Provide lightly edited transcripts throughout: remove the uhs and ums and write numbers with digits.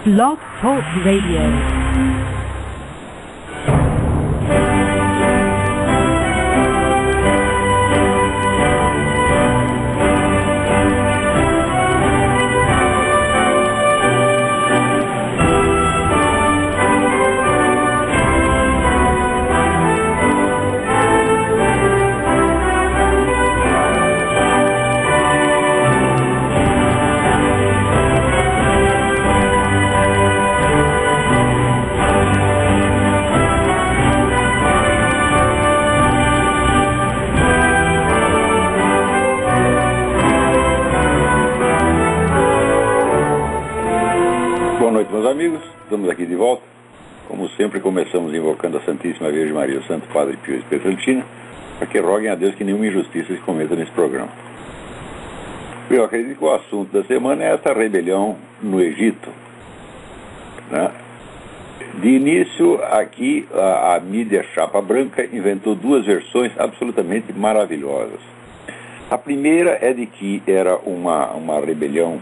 Blog Talk Radio. Amigos, estamos aqui de volta. Como sempre, começamos invocando a Santíssima Virgem Maria, o Santo Padre Pio e Pietrelcina, para que roguem a Deus que nenhuma injustiça se cometa nesse programa. Eu acredito que o assunto da semana é essa rebelião no Egito, né? De início, aqui, a mídia chapa branca inventou duas versões absolutamente maravilhosas. A primeira é de que era uma rebelião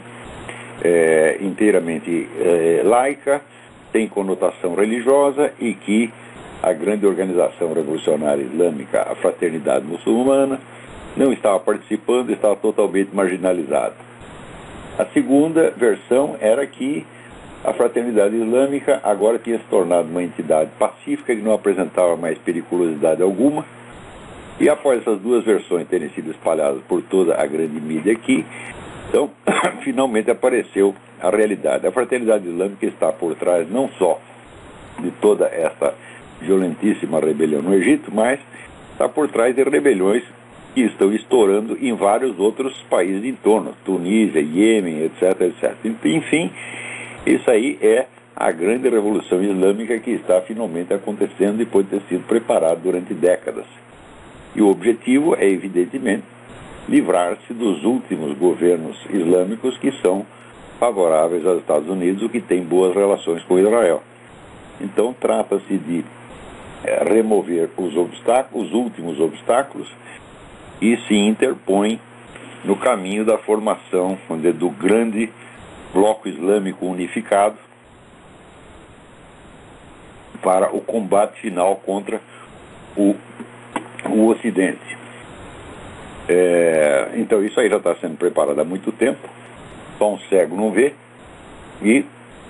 inteiramente laica, sem conotação religiosa, e que a grande organização revolucionária islâmica, a Fraternidade Muçulmana, não estava participando, estava totalmente marginalizada. A segunda versão era que a Fraternidade Islâmica agora tinha se tornado uma entidade pacífica que não apresentava mais periculosidade alguma, e após essas duas versões terem sido espalhadas por toda a grande mídia aqui, então, finalmente apareceu a realidade. A Fraternidade Islâmica está por trás não só de toda essa violentíssima rebelião no Egito, mas está por trás de rebeliões que estão estourando em vários outros países em torno, Tunísia, Iêmen, etc, etc. Enfim, isso aí é a grande revolução islâmica que está finalmente acontecendo depois de ter sido preparada durante décadas. E o objetivo é, evidentemente, livrar-se dos últimos governos islâmicos que são favoráveis aos Estados Unidos, o que tem boas relações com Israel. Então, trata-se de remover os obstáculos, os últimos obstáculos, e se interpõe no caminho da formação do grande bloco islâmico unificado para o combate final contra o Ocidente. Então isso aí já está sendo preparado há muito tempo, só um cego não vê, e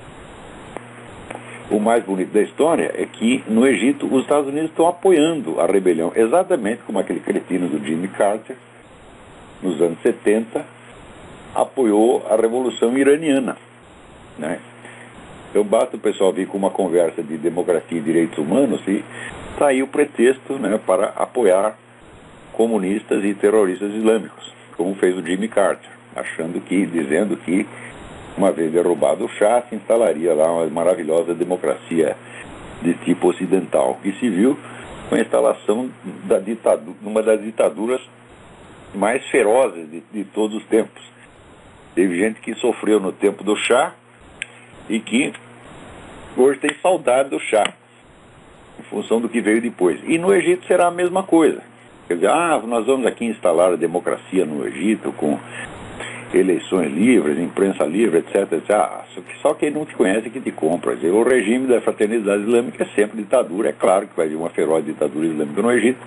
o mais bonito da história é que no Egito os Estados Unidos estão apoiando a rebelião, exatamente como aquele cretino do Jimmy Carter, nos anos 70, apoiou a Revolução Iraniana, né? Então basta o pessoal vir com uma conversa de democracia e direitos humanos e está aí o pretexto, né, para apoiar comunistas e terroristas islâmicos, como fez o Jimmy Carter, dizendo que uma vez derrubado o Shah, se instalaria lá uma maravilhosa democracia de tipo ocidental, que se viu com a instalação da ditadura, uma das ditaduras mais ferozes de todos os tempos. Teve gente que sofreu no tempo do Shah e que hoje tem saudade do Shah, em função do que veio depois. E no Egito será a mesma coisa. Quer dizer, nós vamos aqui instalar a democracia no Egito com eleições livres, imprensa livre, etc, etc. Só quem não te conhece que te compra. Quer dizer, o regime da Fraternidade Islâmica é sempre ditadura. É claro que vai haver uma feroz ditadura islâmica no Egito.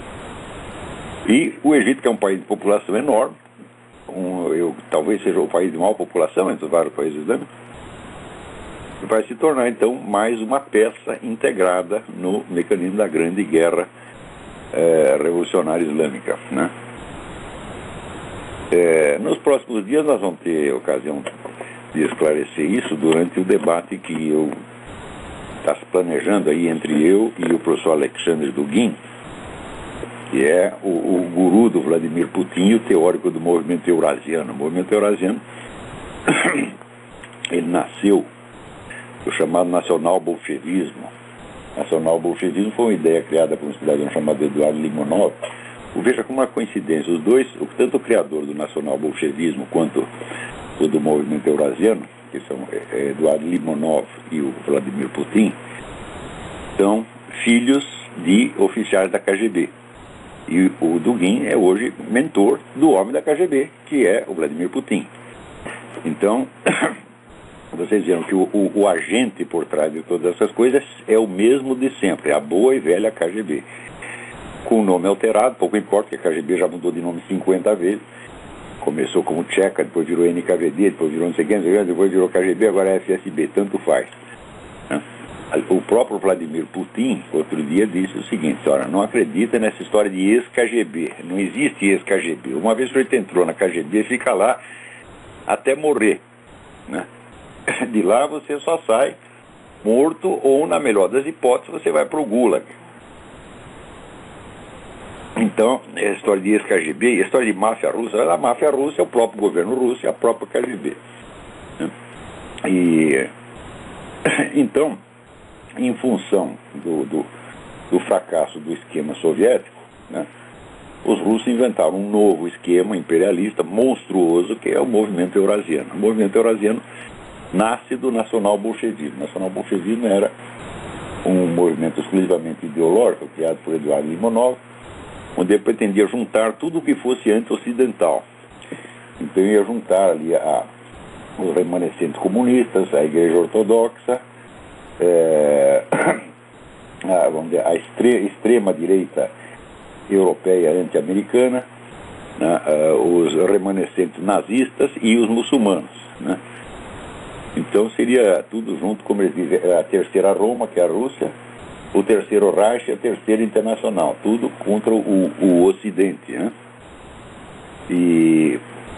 E o Egito, que é um país de população enorme, talvez seja o país de maior população entre os vários países islâmicos, vai se tornar, então, mais uma peça integrada no mecanismo da grande guerra revolucionária islâmica, né? Nos próximos dias nós vamos ter ocasião de esclarecer isso durante o debate que eu está se planejando aí entre eu e o professor Alexander Dugin, que é o guru do Vladimir Putin e o teórico do movimento eurasiano. O movimento eurasiano ele nasceu do chamado nacional-bolchevismo. Nacional-bolchevismo foi uma ideia criada por um cidadão chamado Eduardo Limonov. Veja como uma coincidência, os dois, tanto o criador do nacional-bolchevismo quanto o do movimento eurasiano, que são Eduardo Limonov e o Vladimir Putin, são filhos de oficiais da KGB. E o Dugin é hoje mentor do homem da KGB, que é o Vladimir Putin. Então, vocês viram que o agente por trás de todas essas coisas é o mesmo de sempre, a boa e velha KGB. Com o nome alterado, pouco importa, que a KGB já mudou de nome 50 vezes. Começou como Tcheca, depois virou NKVD, depois virou não sei quem, depois virou KGB, agora é FSB, tanto faz. O próprio Vladimir Putin, outro dia, disse o seguinte: olha, não acredita nessa história de ex-KGB, não existe ex-KGB. Uma vez que você entrou na KGB, fica lá até morrer, né? De lá você só sai morto ou, na melhor das hipóteses, você vai para o Gulag. Então, a história de ex-KGB, a história de máfia russa, a máfia russa é o próprio governo russo e a própria KGB. E, então, em função do fracasso do esquema soviético, né, os russos inventaram um novo esquema imperialista monstruoso, que é o movimento eurasiano. O movimento eurasiano nasce do nacional-bolchevismo. O nacional-bolchevismo era um movimento exclusivamente ideológico, criado por Eduardo Limonov, onde ele pretendia juntar tudo o que fosse anti-ocidental. Então ia juntar ali os remanescentes comunistas, a Igreja Ortodoxa, vamos dizer, a extrema-direita europeia anti-americana, né, os remanescentes nazistas e os muçulmanos, né? Então seria tudo junto, como eles dizem, a terceira Roma, que é a Rússia, o terceiro Reich e a terceira Internacional, tudo contra o Ocidente, né? E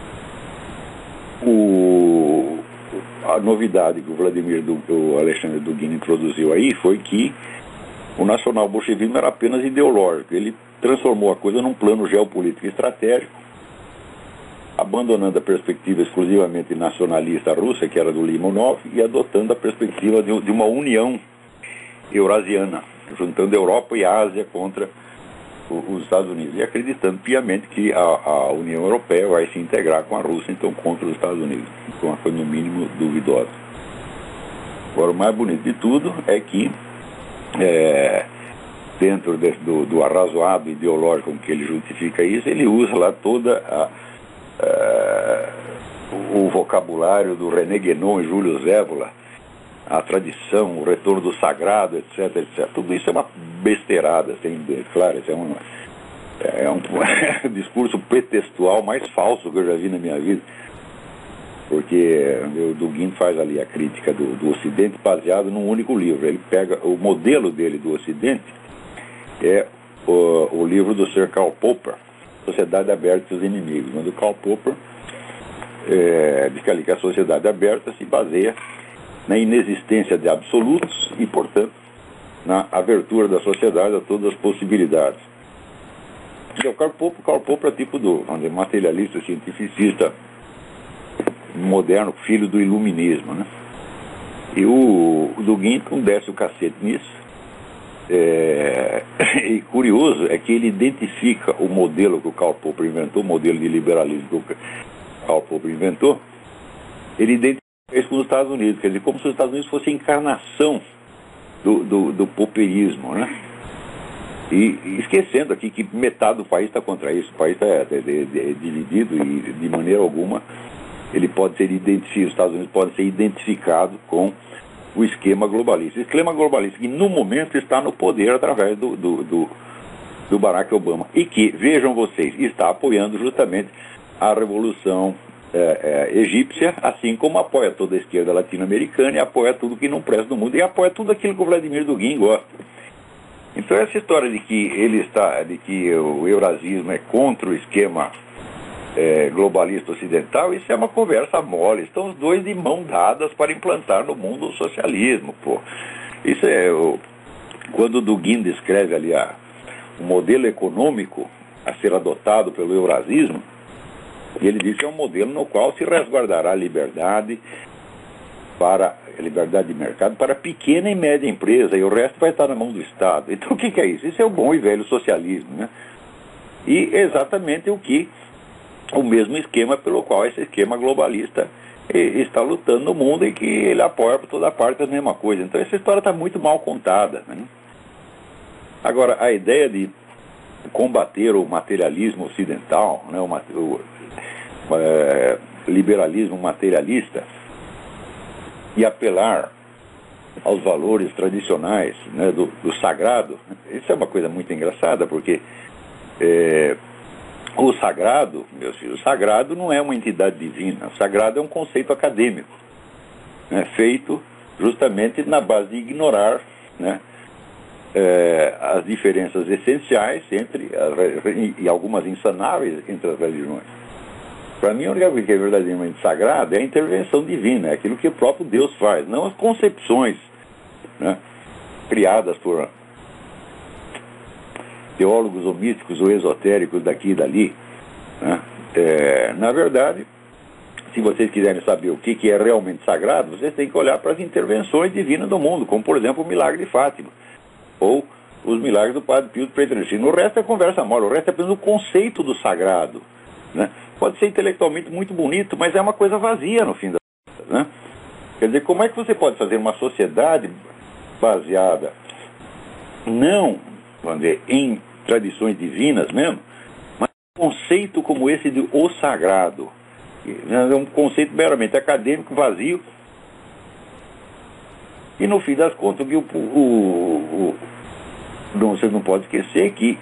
a novidade que o Alexandre Dugin introduziu aí foi que o nacional-bolchevismo era apenas ideológico. Ele transformou a coisa num plano geopolítico estratégico, abandonando a perspectiva exclusivamente nacionalista russa, que era do Limonov, e adotando a perspectiva de uma união eurasiana, juntando Europa e Ásia contra os Estados Unidos, e acreditando piamente que a União Europeia vai se integrar com a Rússia, então contra os Estados Unidos. Então, uma coisa no mínimo duvidosa. Agora, o mais bonito de tudo é que dentro do arrazoado ideológico com que ele justifica isso, ele usa lá toda o vocabulário do René Guénon e Júlio Zévola, a tradição, o retorno do sagrado, etc, etc. Tudo isso é uma besteirada, claro, isso é um discurso pretextual mais falso que eu já vi na minha vida, porque o Dugin faz ali a crítica do Ocidente baseado num único livro. Ele pega o modelo dele do Ocidente, é o livro do Sir Karl Popper, Sociedade Aberta e seus Inimigos, onde o Karl Popper diz que a sociedade aberta se baseia na inexistência de absolutos e, portanto, na abertura da sociedade a todas as possibilidades. E o Karl Popper é tipo do materialista cientificista moderno, filho do iluminismo, né? E o Dugin desce o cacete nisso. E curioso é que ele identifica o modelo que o Karl Popper inventou, o modelo de liberalismo que o Karl Popper inventou, ele identifica isso com os Estados Unidos, quer dizer, como se os Estados Unidos fossem a encarnação do popperismo, né? E esquecendo aqui que metade do país está contra isso. O país é dividido e, de maneira alguma, ele pode ser identificado, os Estados Unidos podem ser identificados com o esquema globalista. O esquema globalista que, no momento, está no poder através do Barack Obama. E que, vejam vocês, está apoiando justamente a Revolução egípcia, assim como apoia toda a esquerda latino-americana e apoia tudo que não presta no mundo e apoia tudo aquilo que o Vladimir Dugin gosta. Então essa história de que o eurasismo é contra o esquema globalista ocidental, isso é uma conversa mole. Estão os dois de mão dadas para implantar no mundo o socialismo, pô. Isso quando o Dugin descreve ali o modelo econômico a ser adotado pelo eurasismo, e ele diz que é um modelo no qual se resguardará a liberdade de mercado para pequena e média empresa, e o resto vai estar na mão do Estado. Então o que é isso? Isso é o bom e velho socialismo, né? E exatamente o mesmo esquema pelo qual esse esquema globalista está lutando no mundo e que ele apoia por toda parte a mesma coisa. Então essa história está muito mal contada, né? Agora, a ideia de combater o materialismo ocidental, né, o liberalismo materialista, e apelar aos valores tradicionais, né, do sagrado. Isso é uma coisa muito engraçada, porque o sagrado, meus filhos, o sagrado não é uma entidade divina. O sagrado é um conceito acadêmico, né, feito justamente na base de ignorar, né, as diferenças essenciais e algumas insanáveis entre as religiões. Para mim, a única coisa que é verdadeiramente sagrada é a intervenção divina, é aquilo que o próprio Deus faz, não as concepções, né, criadas por teólogos ou místicos ou esotéricos daqui e dali, né. Na verdade, se vocês quiserem saber o que é realmente sagrado, vocês têm que olhar para as intervenções divinas do mundo, como, por exemplo, o milagre de Fátima, ou os milagres do Padre Pio de Pietrelcina. O resto é conversa mole, o resto é apenas o conceito do sagrado, né? Pode ser intelectualmente muito bonito, mas é uma coisa vazia no fim das contas, né? Quer dizer, como é que você pode fazer uma sociedade baseada não, vamos dizer, em tradições divinas mesmo, mas um conceito como esse de o sagrado? É um conceito meramente acadêmico, vazio. E no fim das contas, você não pode esquecer que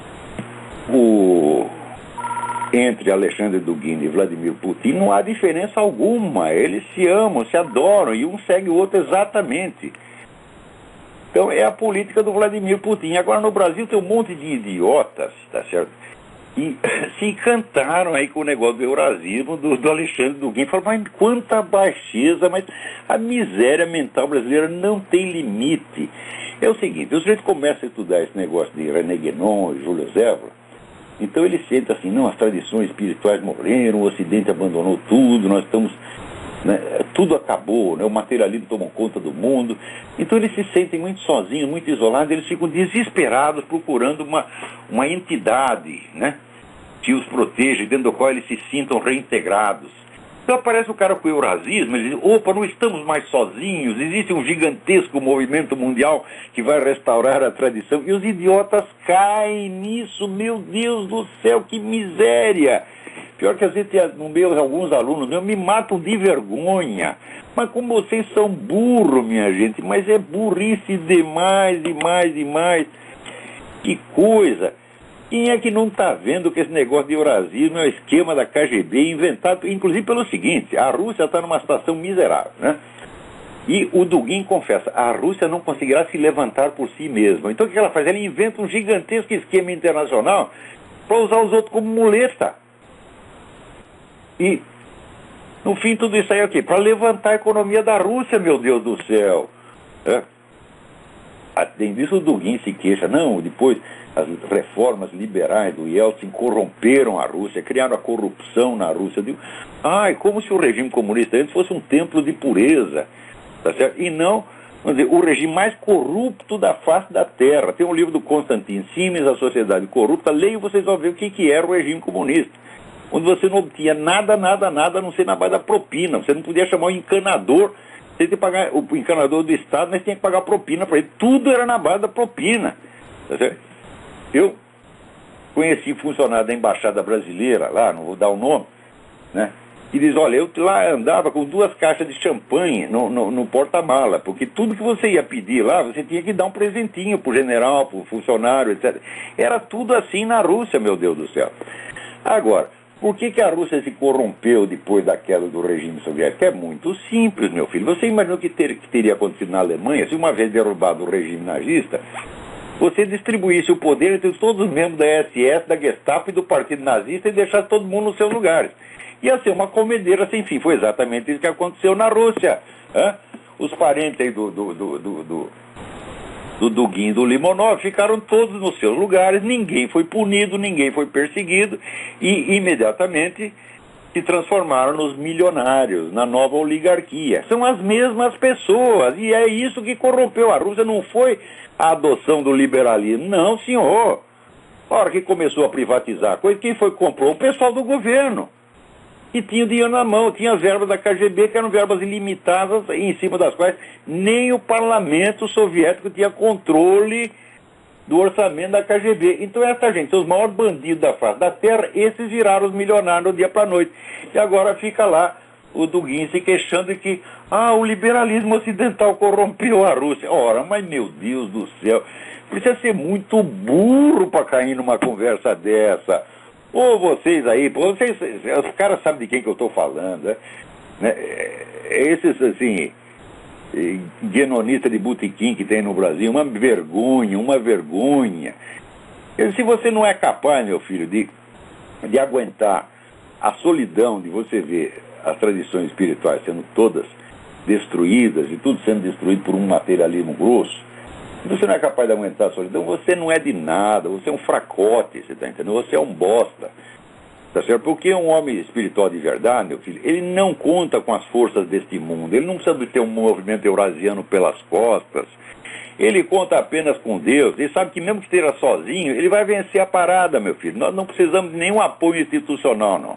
entre Alexandre Dugin e Vladimir Putin não há diferença alguma. Eles se amam, se adoram, e um segue o outro exatamente. Então é a política do Vladimir Putin. Agora no Brasil tem um monte de idiotas, tá certo? E se encantaram aí com o negócio do eurasismo do Alexandre Dugin. Falaram, mas quanta baixeza, mas a miséria mental brasileira não tem limite. É o seguinte, o sujeito começa a estudar esse negócio de René Guénon e Júlio Zévola, então ele sente assim, não, as tradições espirituais morreram, o Ocidente abandonou tudo, nós estamos, né, tudo acabou, né, o materialismo tomou conta do mundo. Então eles se sentem muito sozinhos, muito isolados, eles ficam desesperados procurando uma entidade, né, que os proteja, dentro do qual eles se sintam reintegrados. Então aparece o cara com o eurasismo, ele diz, opa, não estamos mais sozinhos, existe um gigantesco movimento mundial que vai restaurar a tradição, e os idiotas caem nisso. Meu Deus do céu, que miséria! Pior que às vezes no meio alguns alunos meus me matam de vergonha. Mas como vocês são burros, minha gente, mas é burrice demais, demais, demais. Que coisa! Quem é que não está vendo que esse negócio de eurasismo é um esquema da KGB inventado, inclusive pelo seguinte, a Rússia está numa situação miserável, né? E o Dugin confessa, a Rússia não conseguirá se levantar por si mesma. Então o que ela faz? Ela inventa um gigantesco esquema internacional para usar os outros como muleta. E, no fim, tudo isso aí é o quê? Para levantar a economia da Rússia, meu Deus do céu. Além disso, o Dugin se queixa, não, depois as reformas liberais do Yeltsin corromperam a Rússia, criaram a corrupção na Rússia. Como se o regime comunista antes fosse um templo de pureza, tá certo? E não, vamos dizer, o regime mais corrupto da face da Terra. Tem um livro do Konstantin Simes, A Sociedade Corrupta, leia e vocês vão ver o que era o regime comunista, onde você não obtinha nada, a não ser na base da propina. Você não podia chamar o encanador, você tinha que pagar, o encanador do Estado, mas tinha que pagar propina para ele. Tudo era na base da propina, tá certo? Eu conheci funcionário da Embaixada Brasileira, lá, não vou dar o nome, né? E diz, olha, eu lá andava com 2 caixas de champanhe no porta-mala, porque tudo que você ia pedir lá, você tinha que dar um presentinho pro general, pro funcionário, etc. Era tudo assim na Rússia, meu Deus do céu. Agora, por que a Rússia se corrompeu depois da queda do regime soviético? É muito simples, meu filho. Você imaginou que teria acontecido na Alemanha, se uma vez derrubado o regime nazista, você distribuísse o poder entre todos os membros da SS, da Gestapo e do Partido Nazista e deixasse todo mundo nos seus lugares? Ia ser uma comedeira sem fim. Foi exatamente isso que aconteceu na Rússia. Os parentes aí do Dugin e do Limonov ficaram todos nos seus lugares, ninguém foi punido, ninguém foi perseguido, e imediatamente se transformaram nos milionários, na nova oligarquia. São as mesmas pessoas, e é isso que corrompeu a Rússia. Não foi a adoção do liberalismo, não, senhor. A hora que começou a privatizar a coisa, quem foi que comprou? O pessoal do governo. E tinha o dinheiro na mão, tinha as verbas da KGB, que eram verbas ilimitadas, em cima das quais nem o parlamento soviético tinha controle do orçamento da KGB. Então essa gente, os maiores bandidos da face da terra, esses viraram os milionários do dia para a noite. E agora fica lá o Dugin se queixando de que o liberalismo ocidental corrompeu a Rússia. Ora, mas meu Deus do céu, precisa ser muito burro para cair numa conversa dessa. Ou vocês aí, os caras sabem de quem que eu estou falando, né? Esses, assim, guenonistas de botequim que tem no Brasil, uma vergonha. Se você não é capaz, meu filho, de aguentar a solidão de você ver as tradições espirituais sendo todas destruídas e tudo sendo destruído por um materialismo grosso, se você não é capaz de aguentar a solidão, você não é de nada, você é um fracote, você está entendendo? Você é um bosta, tá certo? Porque um homem espiritual de verdade, meu filho, ele não conta com as forças deste mundo, ele não precisa de ter um movimento eurasiano pelas costas, ele conta apenas com Deus, ele sabe que mesmo que esteja sozinho, ele vai vencer a parada, meu filho. Nós não precisamos de nenhum apoio institucional, não.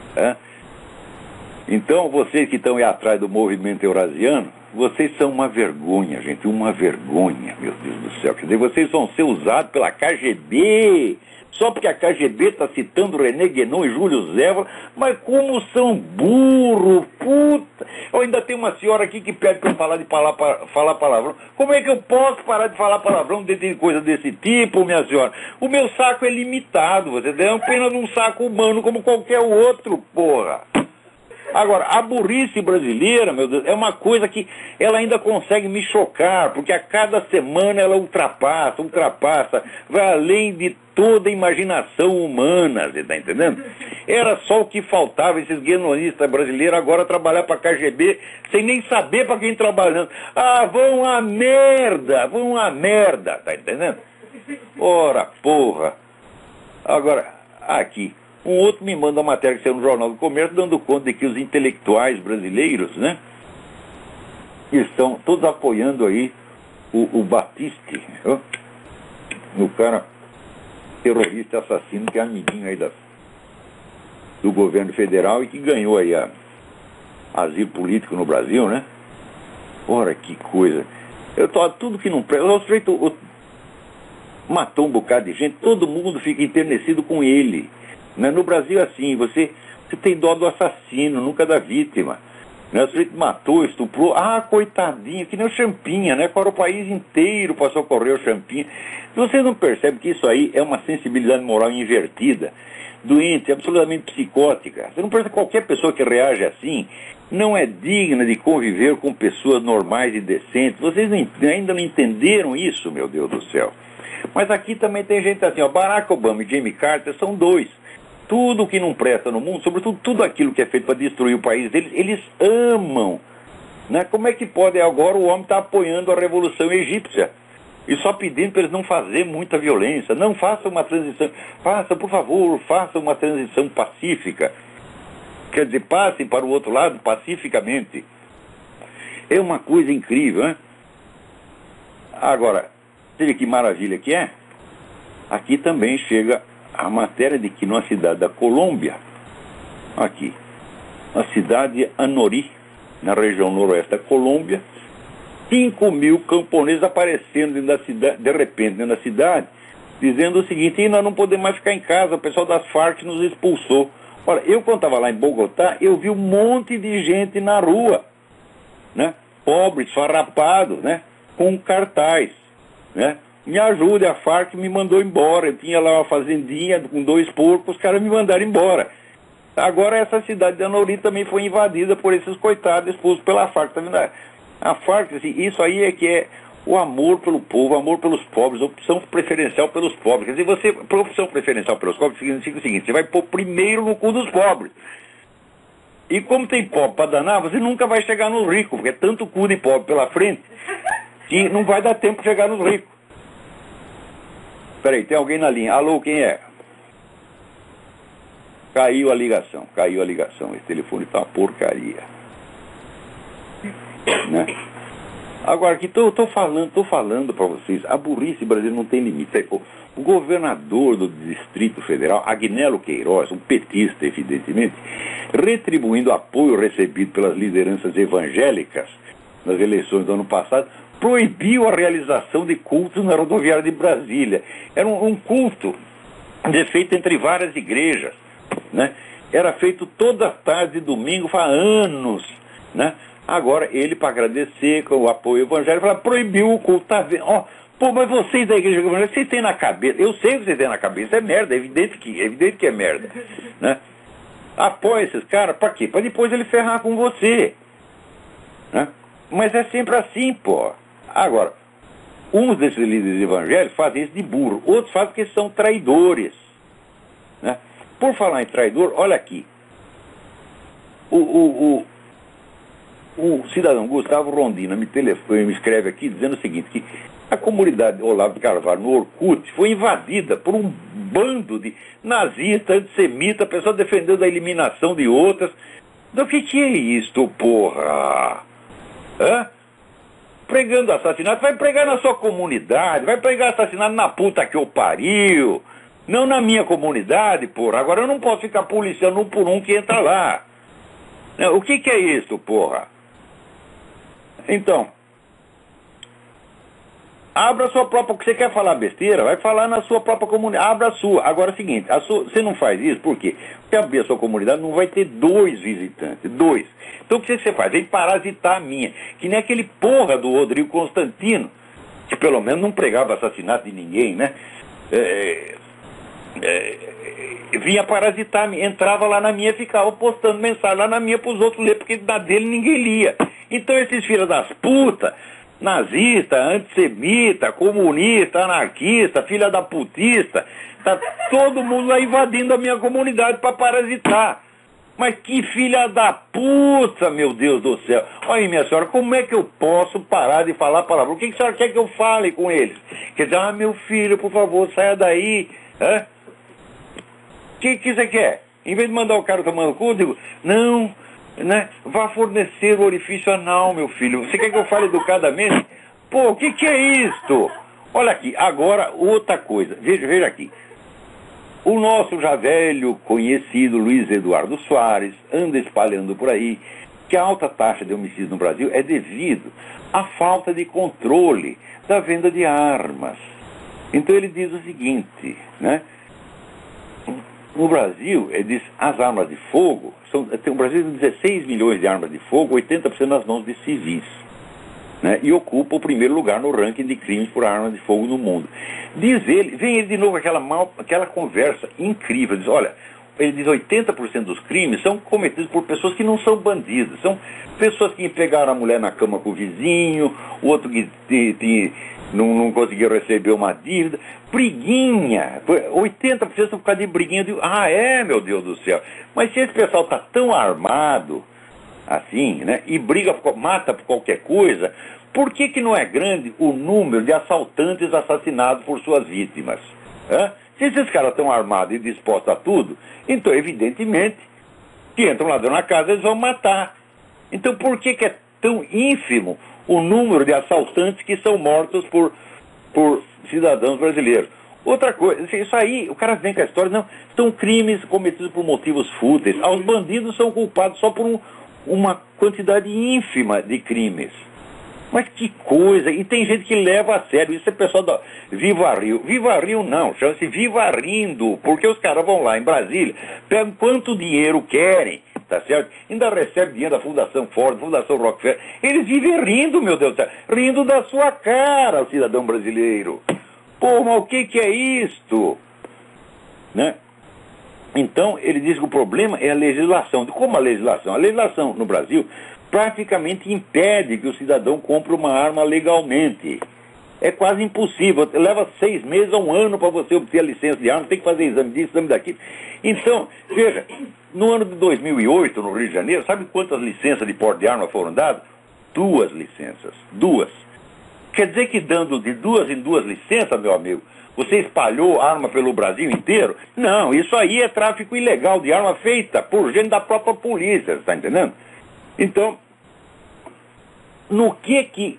Então, vocês que estão aí atrás do movimento eurasiano, vocês são uma vergonha, gente, uma vergonha, meu Deus do céu. Quer dizer, vocês vão ser usados pela KGB, só porque a KGB está citando René Guénon e Júlio Zévola, mas como são burros, puta. Eu ainda tenho uma senhora aqui que pede para eu falar palavrão. Como é que eu posso parar de falar palavrão de coisa desse tipo, minha senhora? O meu saco é limitado, você é apenas um saco humano como qualquer outro, porra. Agora, a burrice brasileira, meu Deus, é uma coisa que ela ainda consegue me chocar, porque a cada semana ela ultrapassa, vai além de toda a imaginação humana, você está entendendo? Era só o que faltava, esses guenonistas brasileiros agora trabalhar para a KGB, sem nem saber para quem trabalhando. Vão à merda, tá entendendo? Ora, porra. Agora, aqui. Um outro me manda uma matéria que saiu no Jornal do Comércio dando conta de que os intelectuais brasileiros, né, estão todos apoiando aí o Batiste, o cara terrorista assassino que é amiguinho aí do governo federal e que ganhou aí asilo político no Brasil, né? Ora, que coisa. Tudo que não presta. O sujeito matou um bocado de gente, todo mundo fica enternecido com ele. No Brasil, assim, você tem dó do assassino, nunca da vítima. O sujeito matou, estuprou, coitadinho, que nem o Champinha, né? Agora o país inteiro para socorrer o Champinha. Vocês não percebem que isso aí é uma sensibilidade moral invertida, doente, absolutamente psicótica? Você não percebe que qualquer pessoa que reage assim não é digna de conviver com pessoas normais e decentes. Vocês ainda não entenderam isso, meu Deus do céu. Mas aqui também tem gente assim, Barack Obama e Jimmy Carter são dois. Tudo que não presta no mundo, sobretudo tudo aquilo que é feito para destruir o país deles, eles amam. Né? Como é que pode agora o homem estar apoiando a Revolução Egípcia? E só pedindo para eles não fazer muita violência. Não façam uma transição. Por favor, façam uma transição pacífica. Quer dizer, passem para o outro lado pacificamente. É uma coisa incrível, né? Agora, veja que maravilha que é. Aqui também chega a matéria de que numa cidade da Colômbia, aqui, a cidade de Anorí, na região noroeste da Colômbia, 5.000 camponeses aparecendo dentro da cidade, de repente dentro da cidade, dizendo o seguinte: nós não podemos mais ficar em casa, o pessoal das Farc nos expulsou. Olha, eu quando estava lá em Bogotá, eu vi um monte de gente na rua, né? Pobres, farrapados, né? Com cartaz, né? Me ajude, a Farc me mandou embora. Eu tinha lá uma fazendinha com 2 porcos, os caras me mandaram embora. Agora essa cidade de Anorí também foi invadida por esses coitados expulsos pela Farc. Tá vendo? A Farc, assim, isso aí é que é o amor pelo povo, o amor pelos pobres, opção preferencial pelos pobres. Quer dizer, opção preferencial pelos pobres significa o seguinte: você vai pôr primeiro no cu dos pobres. E como tem pobre para danar, você nunca vai chegar nos ricos, porque é tanto cu de pobre pela frente que não vai dar tempo de chegar nos ricos. Peraí, tem alguém na linha. Alô, quem é? Caiu a ligação. Esse telefone tá uma porcaria. Né? Agora, aqui tô falando para vocês, a burrice brasileira não tem limite. O governador do Distrito Federal, Agnello Queiroz, um petista, evidentemente, retribuindo o apoio recebido pelas lideranças evangélicas nas eleições do ano passado, proibiu a realização de cultos na rodoviária de Brasília. Era um culto feito entre várias igrejas, né? Era feito toda tarde de domingo, há anos, né? Agora, ele, para agradecer com o apoio evangélico, proibiu o culto. Tá vendo? Ó, pô, mas vocês da igreja evangélica, vocês têm na cabeça, eu sei o que vocês têm na cabeça, é merda, é evidente que é merda, né? Apoia esses caras, para quê? Para depois ele ferrar com você, né? Mas é sempre assim, pô. Agora, uns desses líderes evangélicos fazem isso de burro, outros fazem porque são traidores, né? Por falar em traidor, olha aqui. O cidadão Gustavo Rondina me escreve aqui dizendo o seguinte, que a comunidade Olavo de Carvalho no Orkut foi invadida por um bando de nazistas, antissemitas, pessoas defendendo a eliminação de outras. Do que é isto, porra? Hã? Pregando assassinato, vai pregar na sua comunidade, vai pregar assassinato na puta que eu pariu, não na minha comunidade, porra. Agora eu não posso ficar policiando um por um que entra lá. O que é isso, porra? Então, abra a sua própria... Você quer falar besteira? Vai falar na sua própria comunidade. Abra a sua. Agora é o seguinte, você não faz isso, por quê? Porque abrir a sua comunidade não vai ter 2 visitantes, 2. Então o que você faz? Vem parasitar a minha. Que nem aquele porra do Rodrigo Constantino, que pelo menos não pregava assassinato de ninguém, né? Vinha parasitar, entrava lá na minha, ficava postando mensagem lá na minha para os outros ler, porque da dele ninguém lia. Então esses filhos das putas, nazista, antissemita, comunista, anarquista, filha da putista, tá todo mundo lá invadindo a minha comunidade para parasitar. Mas que filha da puta, meu Deus do céu. Olha aí, minha senhora, como é que eu posso parar de falar palavra? O que a senhora quer que eu fale com eles? Quer dizer, meu filho, por favor, saia daí. Hã? O que você quer? Em vez de mandar o cara tomando cu, eu digo, não, né? Vá fornecer o orifício anal, meu filho. Você quer que eu fale educadamente? Pô, o que é isto? Olha aqui, agora outra coisa. Veja aqui. O nosso já velho conhecido Luiz Eduardo Soares anda espalhando por aí que a alta taxa de homicídio no Brasil é devido à falta de controle da venda de armas. Então ele diz o seguinte, né? No Brasil, ele diz, as armas de fogo, o Brasil tem 16 milhões de armas de fogo, 80% nas mãos de civis, né? E ocupa o primeiro lugar no ranking de crimes por armas de fogo no mundo. Diz ele, vem ele de novo aquela conversa incrível, diz, olha, ele diz 80% dos crimes são cometidos por pessoas que não são bandidos, são pessoas que pegaram a mulher na cama com o vizinho, o outro que não conseguiu receber uma dívida, briguinha, 80% por causa de briguinha. Meu Deus do céu, mas se esse pessoal está tão armado, assim, né, e mata por qualquer coisa, por que não é grande o número de assaltantes assassinados por suas vítimas? Se esses caras estão armados e dispostos a tudo, então evidentemente que entra um ladrão na casa, eles vão matar. Então por que é tão ínfimo o número de assaltantes que são mortos por cidadãos brasileiros? Outra coisa, isso aí, o cara vem com a história, não, são crimes cometidos por motivos fúteis. Os bandidos são culpados só por uma quantidade ínfima de crimes. Mas que coisa, e tem gente que leva a sério, isso é pessoal da Viva Rio. Viva Rio não, chama-se Viva Rindo, porque os caras vão lá em Brasília, pegam quanto dinheiro querem, tá certo? Ainda recebe dinheiro da Fundação Ford, Fundação Rockefeller. Eles vivem rindo, meu Deus do céu, rindo da sua cara, o cidadão brasileiro. Pô, mas o que é isto? Né? Então, ele diz que o problema é a legislação. Como a legislação? A legislação no Brasil praticamente impede que o cidadão compre uma arma legalmente. É quase impossível. Leva 6 meses a 1 ano para você obter a licença de arma, tem que fazer exame disso, exame daquilo. Então, veja, no ano de 2008, no Rio de Janeiro, sabe quantas licenças de porte de arma foram dadas? 2 licenças. 2. Quer dizer que dando de 2 em 2 licenças, meu amigo, você espalhou arma pelo Brasil inteiro? Não, isso aí é tráfico ilegal de arma feita por gente da própria polícia, está entendendo? Então, no que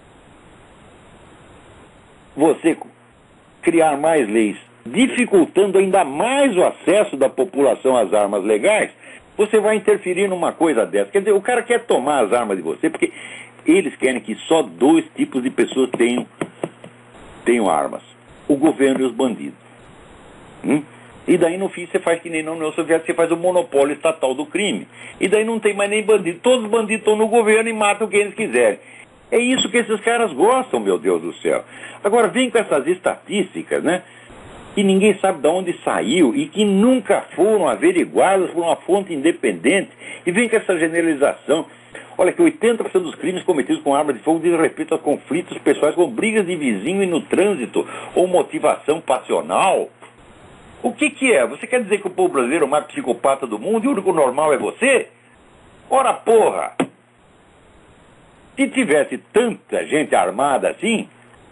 você criar mais leis, dificultando ainda mais o acesso da população às armas legais, você vai interferir numa coisa dessa. Quer dizer, o cara quer tomar as armas de você, porque eles querem que só 2 tipos de pessoas tenham armas. O governo e os bandidos. E daí, no fim, você faz que nem na União Soviética, você faz o monopólio estatal do crime. E daí não tem mais nem bandido. Todos os bandidos estão no governo e matam quem eles quiserem. É isso que esses caras gostam, meu Deus do céu. Agora, vem com essas estatísticas, né? Que ninguém sabe de onde saiu e que nunca foram averiguadas por uma fonte independente. E vem com essa generalização. Olha que 80% dos crimes cometidos com arma de fogo dizem respeito a conflitos pessoais, com brigas de vizinho e no trânsito, ou motivação passional. O que é? Você quer dizer que o povo brasileiro é o mais psicopata do mundo e o único normal é você? Ora porra! Se tivesse tanta gente armada assim,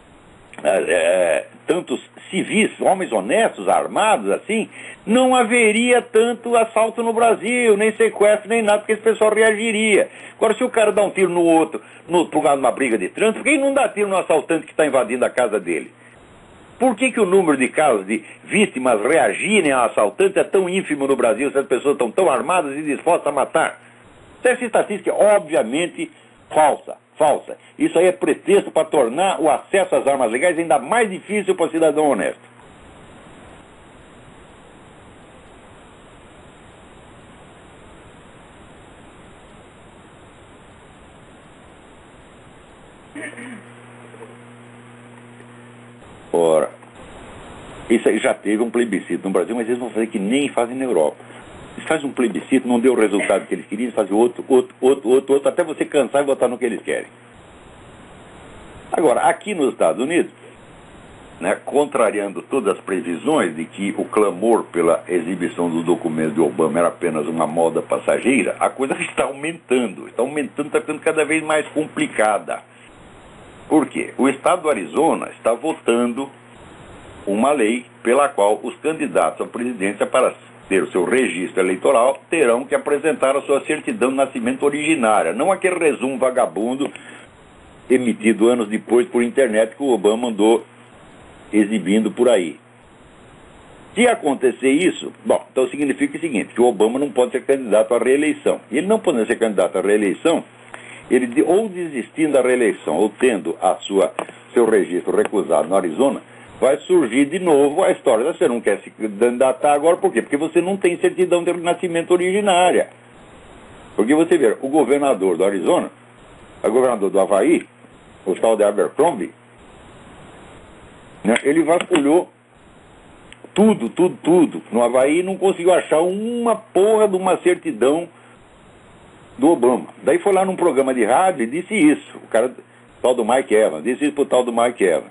tantos civis, homens honestos armados assim, não haveria tanto assalto no Brasil, nem sequestro, nem nada, porque esse pessoal reagiria. Agora, se o cara dá um tiro no outro, por causa de uma briga de trânsito, por que ele não dá tiro no assaltante que está invadindo a casa dele? Por que o número de casos de vítimas reagirem a assaltantes é tão ínfimo no Brasil, se as pessoas estão tão armadas e dispostas a matar? Essa estatística é obviamente falsa. Isso aí é pretexto para tornar o acesso às armas legais ainda mais difícil para o cidadão honesto. Ora, isso aí já teve um plebiscito no Brasil, mas eles vão fazer que nem fazem na Europa. Eles fazem um plebiscito, não deu o resultado que eles queriam, eles fazem outro, até você cansar e votar no que eles querem. Agora, aqui nos Estados Unidos, né, contrariando todas as previsões de que o clamor pela exibição do documento de Obama era apenas uma moda passageira, a coisa está aumentando, está ficando cada vez mais complicada. Por quê? O estado do Arizona está votando uma lei pela qual os candidatos à presidência, para ter o seu registro eleitoral, terão que apresentar a sua certidão de nascimento originária, não aquele resumo vagabundo emitido anos depois por internet que o Obama andou exibindo por aí. Se acontecer isso, bom, então significa o seguinte, que o Obama não pode ser candidato à reeleição. E ele não podendo ser candidato à reeleição, ele ou desistindo da reeleição, ou tendo seu registro recusado no Arizona, vai surgir de novo a história. Você não quer se candidatar agora, por quê? Porque você não tem certidão de nascimento originária. Porque você vê, o governador do Arizona, o governador do Havaí, o tal de Abercrombie, né, ele vasculhou tudo no Havaí e não conseguiu achar uma porra de uma certidão do Obama. Daí foi lá num programa de rádio e disse isso. O cara, o tal do Mike Evans, disse isso pro tal do Mike Evans.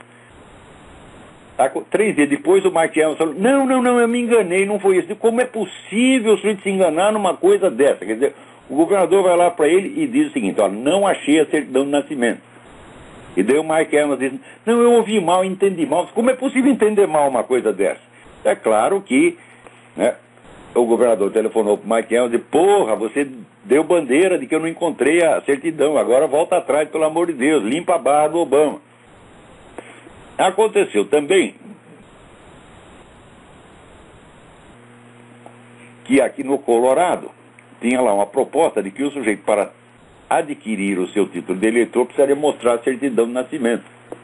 3 dias depois o Mike Evans falou, não, eu me enganei, não foi isso. Como é possível o senhor se enganar numa coisa dessa? Quer dizer, o governador vai lá para ele e diz o seguinte, ó, não achei a certidão de nascimento. E daí o Mike Evans diz, não, eu ouvi mal, entendi mal. Como é possível entender mal uma coisa dessa? É claro que, né, o governador telefonou para o Mike Evans e disse, porra, você deu bandeira de que eu não encontrei a certidão, agora volta atrás, pelo amor de Deus, limpa a barra do Obama. Aconteceu também que aqui no Colorado tinha lá uma proposta de que o sujeito, para adquirir o seu título de eleitor, precisaria mostrar a certidão de nascimento.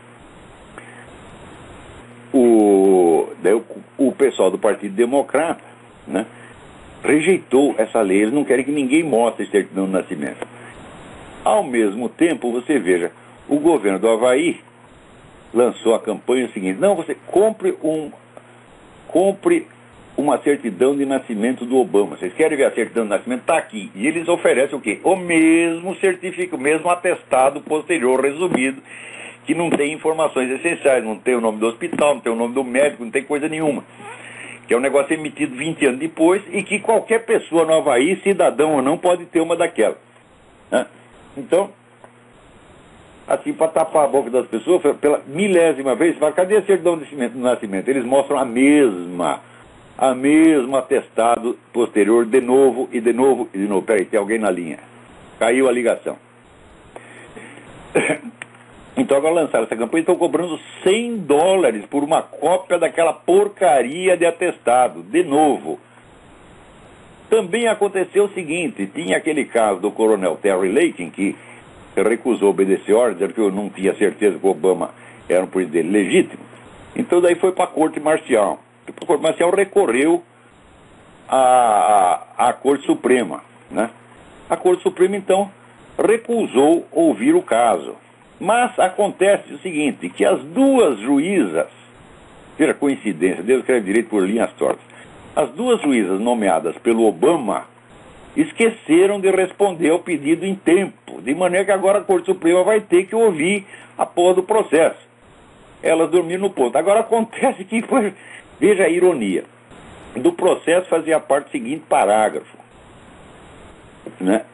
O pessoal do Partido Democrata, né, rejeitou essa lei. Eles não querem que ninguém mostre certidão de nascimento. Ao mesmo tempo, você veja, o governo do Havaí lançou a campanha seguinte, não, você compre uma certidão de nascimento do Obama. Vocês querem ver a certidão de nascimento? Está aqui. E eles oferecem o quê? O mesmo certificado, o mesmo atestado posterior resumido, que não tem informações essenciais, não tem o nome do hospital, não tem o nome do médico, não tem coisa nenhuma. Que é um negócio emitido 20 anos depois e que qualquer pessoa no Havaí, cidadão ou não, pode ter uma daquela. Né? Então, assim, para tapar a boca das pessoas, pela milésima vez, fala, cadê a certidão de nascimento? Eles mostram a mesma atestado posterior, de novo. Peraí, tem alguém na linha. Caiu a ligação. Então agora lançaram essa campanha e estão cobrando $100 por uma cópia daquela porcaria de atestado, de novo. Também aconteceu o seguinte, tinha aquele caso do coronel Terry Lakin, que recusou obedecer ordens, dizendo que eu não tinha certeza que o Obama era um presidente legítimo. Então daí foi para a corte marcial. A corte marcial recorreu a Corte Suprema, né? A Corte Suprema, então, recusou ouvir o caso. Mas acontece o seguinte, que as duas juízas, veja coincidência, Deus escreve direito por linhas tortas, as duas juízas nomeadas pelo Obama esqueceram de responder ao pedido em tempo, de maneira que agora a Corte Suprema vai ter que ouvir a porra do processo. Elas dormiram no ponto. Agora acontece que, veja a ironia, do processo fazia parte do seguinte parágrafo, né?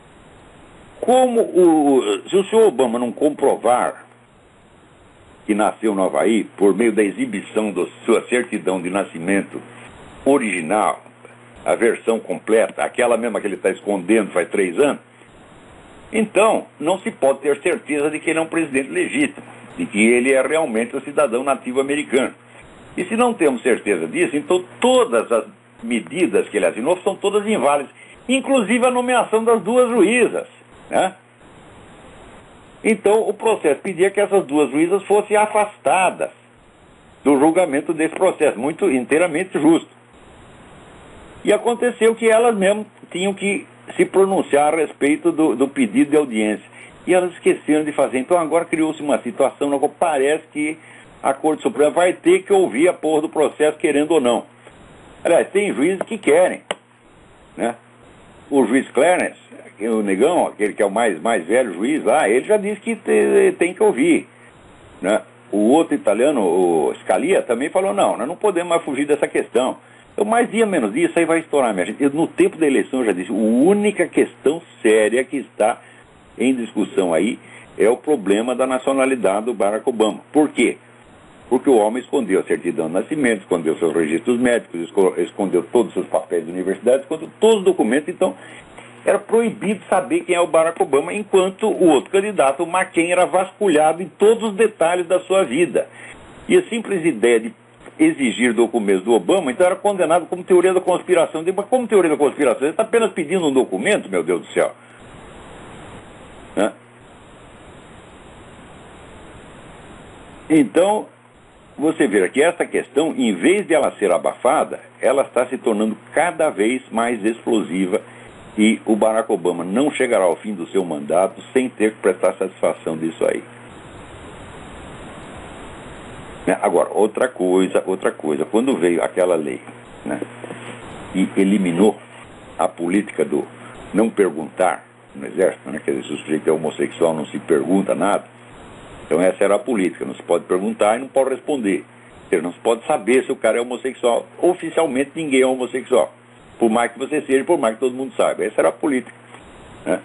Se o senhor Obama não comprovar que nasceu no Havaí por meio da exibição da sua certidão de nascimento original, a versão completa, aquela mesma que ele está escondendo faz 3 anos, então não se pode ter certeza de que ele é um presidente legítimo, de que ele é realmente um cidadão nativo americano. E se não temos certeza disso, então todas as medidas que ele assinou são todas inválidas, inclusive a nomeação das duas juízas, né? Então o processo pedia que essas duas juízas fossem afastadas do julgamento desse processo, muito inteiramente justo. E aconteceu que elas mesmas tinham que se pronunciar a respeito do pedido de audiência. E elas esqueceram de fazer. Então agora criou-se uma situação na qual parece que a Corte Suprema vai ter que ouvir a porra do processo, querendo ou não. Aliás, tem juízes que querem, né? O juiz Clarence, o negão, aquele que é o mais velho juiz lá, ele já disse que tem que ouvir, né? O outro italiano, o Scalia, também falou, não, nós não podemos mais fugir dessa questão. Então, mais dia menos dia, isso aí vai estourar, minha gente. No tempo da eleição, eu já disse, a única questão séria que está em discussão aí é o problema da nacionalidade do Barack Obama. Por quê? Porque o homem escondeu a certidão de nascimento, escondeu seus registros médicos, escondeu todos os seus papéis de universidade, escondeu todos os documentos. Então, era proibido saber quem é o Barack Obama, enquanto o outro candidato, o McCain, era vasculhado em todos os detalhes da sua vida. E a simples ideia de exigir documentos do Obama, então era condenado como teoria da conspiração. Mas como teoria da conspiração? Ele está apenas pedindo um documento, meu Deus do céu. Né? Então, você vê que essa questão, em vez de ela ser abafada, ela está se tornando cada vez mais explosiva e o Barack Obama não chegará ao fim do seu mandato sem ter que prestar satisfação disso aí. Agora, outra coisa, quando veio aquela lei, né, e eliminou a política do não perguntar no exército, né, quer dizer, se o sujeito é homossexual não se pergunta nada, então essa era a política, não se pode perguntar e não pode responder, não se pode saber se o cara é homossexual, oficialmente ninguém é homossexual, por mais que você seja, por mais que todo mundo saiba, essa era a política, né?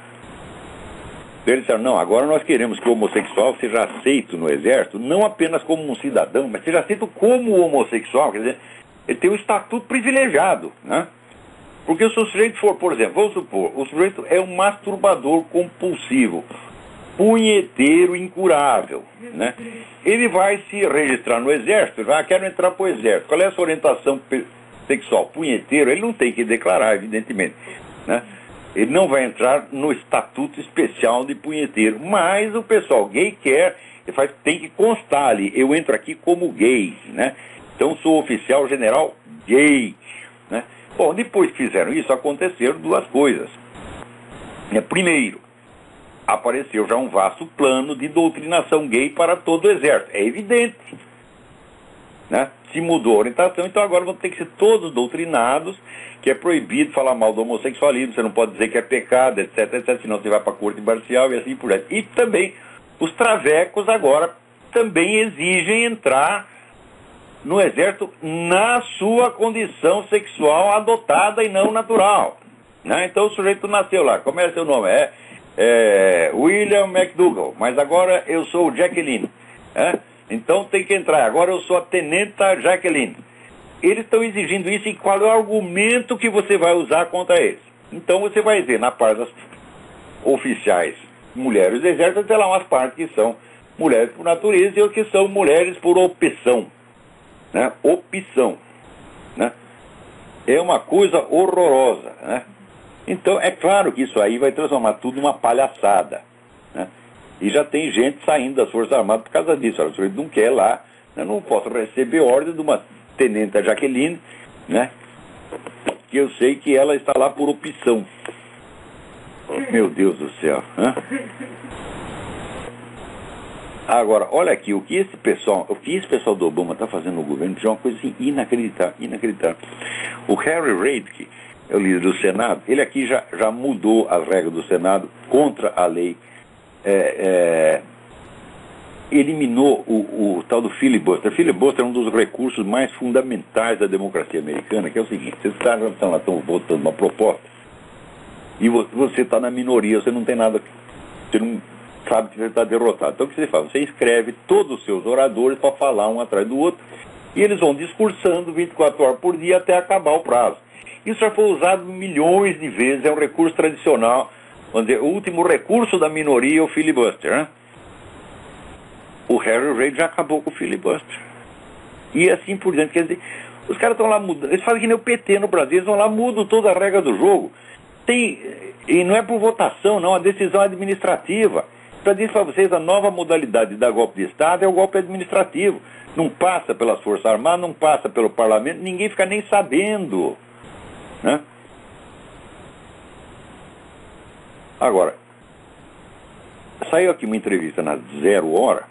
Eles disseram, não, agora nós queremos que o homossexual seja aceito no exército, não apenas como um cidadão, mas seja aceito como homossexual, quer dizer, ele tem um estatuto privilegiado, né? Porque se o sujeito for, por exemplo, vamos supor, o sujeito é um masturbador compulsivo, punheteiro incurável, né? Ele vai se registrar no exército, já quero entrar para o exército, qual é a sua orientação sexual? Punheteiro, ele não tem que declarar, evidentemente, né? Ele não vai entrar no estatuto especial de punheteiro, mas o pessoal gay quer, tem que constar ali, eu entro aqui como gay, né? Então sou oficial general gay, né? Bom, depois que fizeram isso, aconteceram duas coisas. Primeiro, apareceu já um vasto plano de doutrinação gay para todo o exército, é evidente, né? Se mudou a orientação, então agora vão ter que ser todos doutrinados, que é proibido falar mal do homossexualismo, você não pode dizer que é pecado, etc, etc, senão você vai para a corte marcial e assim por aí. E também, os travecos agora também exigem entrar no exército na sua condição sexual adotada e não natural, né? Então o sujeito nasceu lá, como é seu nome? William McDougall, mas agora eu sou o Jacqueline, né? Então tem que entrar, agora eu sou a tenenta Jacqueline. Eles estão exigindo isso e qual é o argumento que você vai usar contra eles? Então você vai ver na parte das oficiais mulheres do exército, tem lá umas partes que são mulheres por natureza e outras que são mulheres por opção, né? Opção, né? É uma coisa horrorosa, né? Então é claro que isso aí vai transformar tudo numa palhaçada, né? E já tem gente saindo das Forças Armadas por causa disso. O sujeito não quer lá, eu não posso receber ordem de uma tenente Jaqueline, né? porque eu sei que ela está lá por opção. Meu Deus do céu. Hã? Agora, olha aqui, o que esse pessoal do Obama está fazendo no governo é uma coisa assim, inacreditável. O Harry Reid, que é o líder do Senado, ele aqui já mudou as regras do Senado contra a lei, eliminou o tal do filibuster. Filibuster é um dos recursos mais fundamentais da democracia americana, que é o seguinte: vocês estão votando uma proposta e você está na minoria, você não tem nada, você não sabe que você está derrotado. Então o que você faz? Você escreve todos os seus oradores para falar um atrás do outro e eles vão discursando 24 horas por dia até acabar o prazo. Isso já foi usado milhões de vezes, é um recurso tradicional, vamos dizer, o último recurso da minoria é o filibuster, né? O Harry Reid já acabou com o filibuster. E assim por diante. Quer dizer, os caras estão lá mudando. Eles fazem que nem o PT no Brasil, eles vão lá, mudam toda a regra do jogo. E não é por votação, não, a decisão administrativa. Já disse para vocês, a nova modalidade de dar golpe de Estado é o golpe administrativo. Não passa pelas Forças Armadas, não passa pelo Parlamento, ninguém fica nem sabendo, né? Agora, saiu aqui uma entrevista na 0 Hora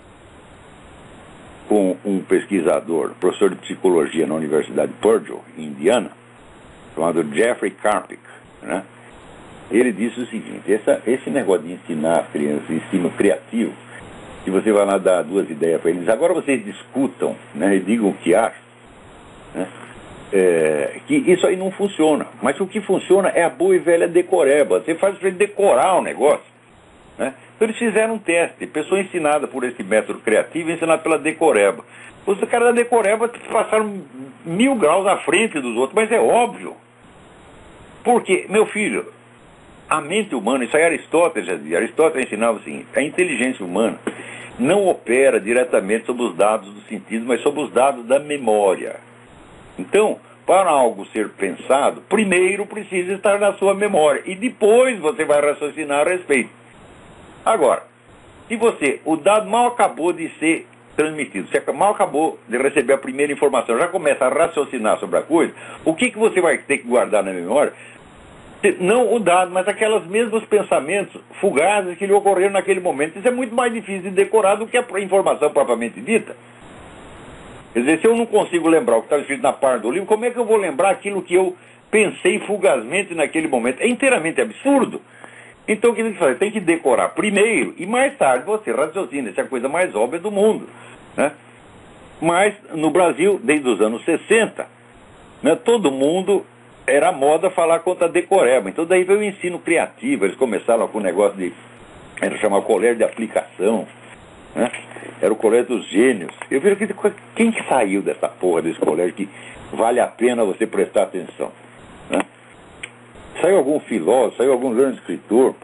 com um pesquisador, professor de psicologia na Universidade de Purdue, em Indiana, chamado Jeffrey Karpik, né? Ele disse o seguinte: esse negócio de ensinar as crianças, ensino criativo, que você vai lá dar 2 ideias para eles, agora vocês discutam, né, e digam o que acham, né, que isso aí não funciona. Mas o que funciona é a boa e velha decoreba. Você faz para ele decorar o negócio, né? Então eles fizeram um teste, pessoa ensinada por esse método criativo, ensinada pela decoreba. Os caras da decoreba passaram 1000 graus à frente dos outros, mas é óbvio. Porque, meu filho, a mente humana, isso aí Aristóteles já dizia. Aristóteles ensinava o seguinte: a inteligência humana não opera diretamente sobre os dados do sentido, mas sobre os dados da memória. Então, para algo ser pensado, primeiro precisa estar na sua memória e depois você vai raciocinar a respeito. Agora, se o dado mal acabou de ser transmitido, você mal acabou de receber a primeira informação, já começa a raciocinar sobre a coisa, o que você vai ter que guardar na memória? Não o dado, mas aqueles mesmos pensamentos fugazes que lhe ocorreram naquele momento. Isso é muito mais difícil de decorar do que a informação propriamente dita. Quer dizer, se eu não consigo lembrar o que estava escrito na parte do livro, como é que eu vou lembrar aquilo que eu pensei fugazmente naquele momento? É inteiramente absurdo. Então o que tem que fazer? Tem que decorar primeiro e mais tarde você raciocina. Essa é a coisa mais óbvia do mundo, né? Mas no Brasil, desde os anos 60, né, todo mundo era moda falar contra a decoreba. Então daí veio o ensino criativo. Eles começaram com o negócio de, era chamado colégio de aplicação, né? Era o colégio dos gênios. Eu vi quem que saiu dessa porra desse colégio que vale a pena você prestar atenção, né? Saiu algum filósofo, saiu algum grande escritor,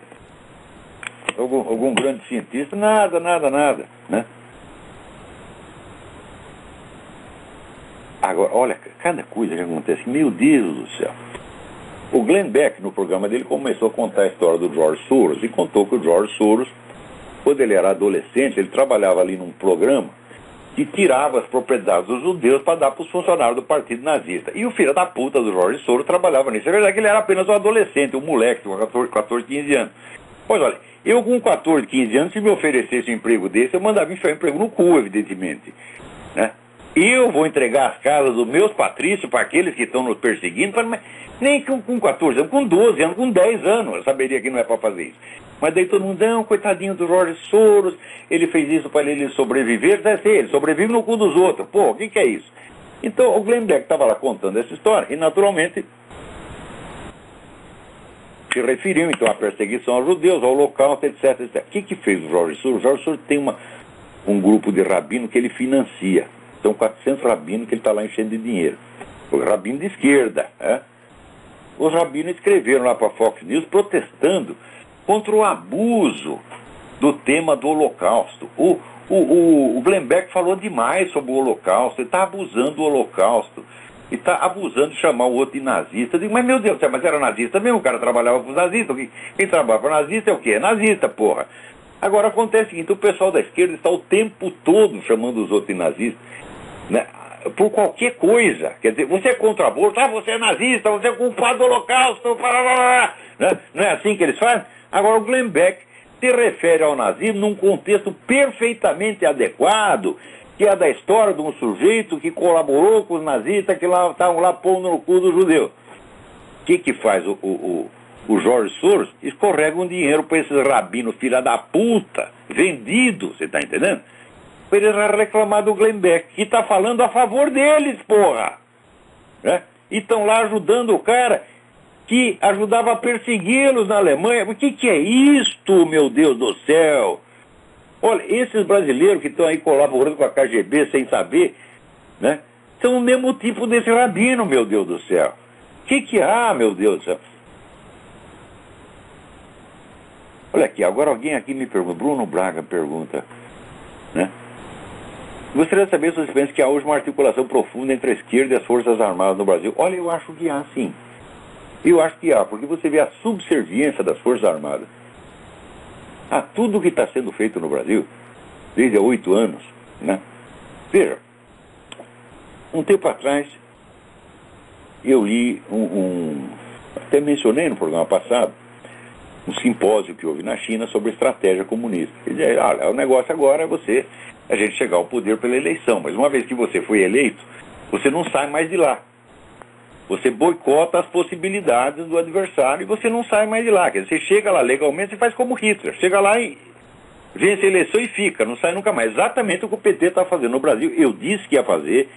algum grande cientista? Nada, né? Agora, olha, cada coisa que acontece, meu Deus do céu. O Glenn Beck, no programa dele, começou a contar a história do George Soros e contou que o George Soros, quando ele era adolescente, ele trabalhava ali num programa que tirava as propriedades dos judeus para dar para os funcionários do partido nazista. E o filho da puta do George Soros trabalhava nisso. É verdade que ele era apenas um adolescente, um moleque, com 14, 15 anos. Pois olha, eu com 14, 15 anos, se me oferecesse um emprego desse, eu mandava enfiar um emprego no cu, evidentemente, né? Eu vou entregar as casas dos meus patrícios para aqueles que estão nos perseguindo, nem com 14 anos, com 12 anos, com 10 anos, eu saberia que não é para fazer isso. Mas daí todo mundo, não, coitadinho do George Soros, ele fez isso para ele sobreviver, deve ser, ele sobrevive no cu dos outros. Pô, o que é isso? Então o Glenn Beck estava lá contando essa história e naturalmente se referiu então à perseguição aos judeus, ao holocausto, etc, etc. O que fez o George Soros? O George Soros tem um grupo de rabino que ele financia. São 400 rabinos que ele está lá enchendo de dinheiro. O rabino de esquerda, né? Os rabinos escreveram lá para a Fox News protestando contra o abuso do tema do Holocausto. O Glenn Beck falou demais sobre o Holocausto, ele está abusando do Holocausto, e está abusando de chamar o outro de nazista. Eu digo, mas meu Deus do céu, mas era nazista mesmo, o cara trabalhava com os nazistas. Quem trabalha para nazista é o quê? É nazista, porra. Agora acontece o seguinte, o pessoal da esquerda está o tempo todo chamando os outros de nazistas, né? por qualquer coisa. Quer dizer, você é contra o aborto, você é nazista, você é culpado do Holocausto, né? Não é assim que eles fazem? Agora, o Glenn Beck se refere ao nazismo num contexto perfeitamente adequado, que é da história de um sujeito que colaborou com os nazistas que estavam lá pondo no cu dos judeus. O que faz o George Soros? Escorrega um dinheiro para esses rabinos filha da puta, vendidos, você está entendendo? Para eles reclamar do Glenn Beck, que está falando a favor deles, porra! Né? E estão lá ajudando o cara que ajudava a persegui-los na Alemanha. O que é isto, meu Deus do céu? Olha, esses brasileiros que estão aí colaborando com a KGB sem saber, né, são o mesmo tipo desse rabino, meu Deus do céu. O que há, meu Deus do céu? Olha aqui, agora alguém aqui me pergunta, Bruno Braga pergunta, né? Gostaria de saber se vocês pensam que há hoje uma articulação profunda entre a esquerda e as Forças Armadas no Brasil. Olha, eu acho que há, sim. Eu acho que há, porque você vê a subserviência das Forças Armadas a tudo que está sendo feito no Brasil, desde há 8 anos, né? Veja, um tempo atrás, eu li até mencionei no programa passado, um simpósio que houve na China sobre estratégia comunista. Quer dizer, olha, o negócio agora é a gente chegar ao poder pela eleição, mas uma vez que você foi eleito, você não sai mais de lá. Você boicota as possibilidades do adversário e você não sai mais de lá. Quer dizer, você chega lá legalmente, você faz como Hitler. Chega lá e vence a eleição e fica, não sai nunca mais. Exatamente o que o PT está fazendo no Brasil. Eu disse que ia fazer.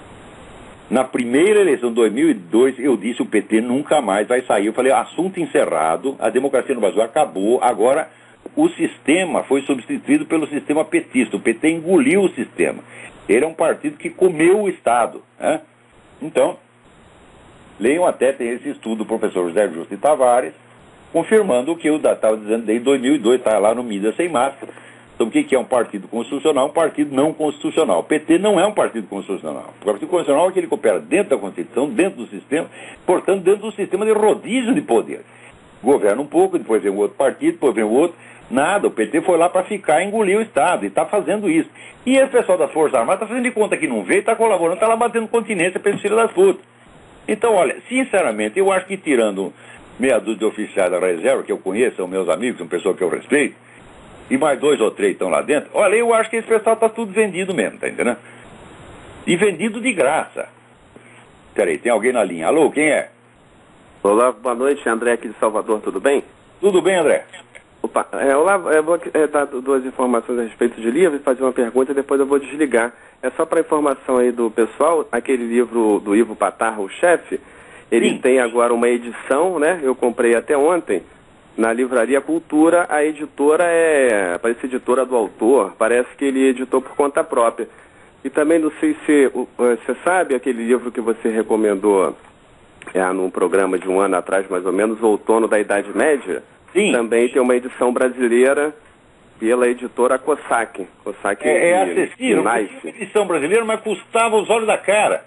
Na primeira eleição de 2002, eu disse o PT nunca mais vai sair. Eu falei, assunto encerrado, a democracia no Brasil acabou, agora o sistema foi substituído pelo sistema petista. O PT engoliu o sistema. Ele é um partido que comeu o Estado, né? Então, leiam até, tem esse estudo do professor José Justo de Tavares, confirmando o que eu estava dizendo desde 2002, está lá no Mídia Sem Máscara, sobre o que é um partido constitucional, um partido não constitucional. O PT não é um partido constitucional. O partido constitucional é aquele que opera dentro da Constituição, dentro do sistema, portanto, dentro do sistema de rodízio de poder. Governa um pouco, depois vem o outro partido, depois vem o outro. Nada, o PT foi lá para ficar e engolir o Estado, e está fazendo isso. E esse pessoal das Forças Armadas está fazendo de conta que não veio, está colaborando, está lá batendo continência para esse filho das putas. Então, olha, sinceramente, eu acho que tirando meia dúzia de oficiais da reserva, que eu conheço, são meus amigos, são pessoas que eu respeito, e mais 2 ou 3 estão lá dentro, olha, eu acho que esse pessoal está tudo vendido mesmo, tá entendendo? E vendido de graça. Peraí, tem alguém na linha. Alô, quem é? Olá, boa noite, André aqui de Salvador, tudo bem? Tudo bem, André? Opa, olá, eu vou dar 2 informações a respeito de livro e fazer uma pergunta e depois eu vou desligar. É só para informação aí do pessoal, aquele livro do Ivo Patarra, O Chefe, ele tem agora uma edição, né? Eu comprei até ontem, na Livraria Cultura. A editora parece editora do autor, parece que ele editou por conta própria. E também não sei se você sabe aquele livro que você recomendou num programa de 1 ano atrás, mais ou menos, O Outono da Idade Média. Sim. Também tem uma edição brasileira pela editora Cossack. É acessível, uma edição brasileira, mas custava os olhos da cara.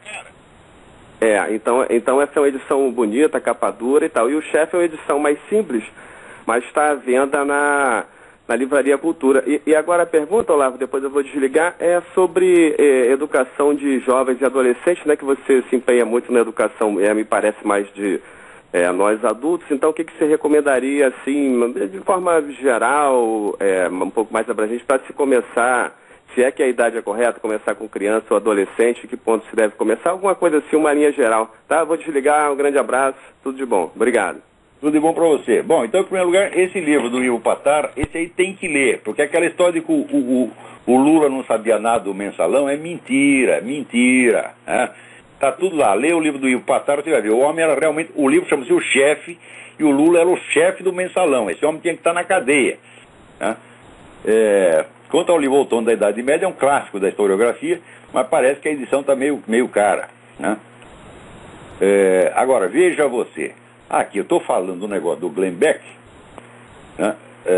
Então essa é uma edição bonita, capa dura e tal. E O Chefe é uma edição mais simples, mas está à venda na Livraria Cultura. E agora a pergunta, Olavo, depois eu vou desligar, é sobre educação de jovens e adolescentes, né, que você se empenha muito na educação, me parece mais de nós adultos. Então o que você recomendaria, assim, de forma geral, um pouco mais abrangente, para se começar, se é que a idade é correta, começar com criança ou adolescente, que ponto se deve começar, alguma coisa assim, uma linha geral, tá? Vou desligar, um grande abraço, tudo de bom, obrigado. Tudo de bom para você. Bom, então, em primeiro lugar, esse livro do Ivo Patarra, esse aí tem que ler, porque aquela história de que o Lula não sabia nada do mensalão é mentira, né? Tá tudo lá, lê o livro do Ivo Patarra, você vai ver, o homem era realmente, o livro chama-se O Chefe, e o Lula era o chefe do mensalão, esse homem tinha que estar na cadeia, né? Quanto ao livro Outono da Idade Média, é um clássico da historiografia, mas parece que a edição está meio cara, né? Agora, veja você, aqui eu estou falando do negócio do Glenn Beck, né?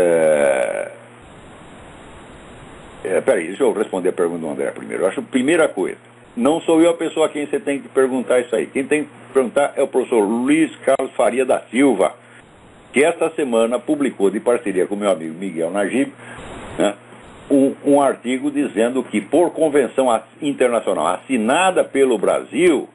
Peraí, deixa eu responder a pergunta do André primeiro. Eu acho, primeira coisa, não sou eu a pessoa a quem você tem que perguntar isso aí. Quem tem que perguntar é o professor Luiz Carlos Faria da Silva, que esta semana publicou, de parceria com meu amigo Miguel Najib, né, um artigo dizendo que, por convenção internacional assinada pelo Brasil,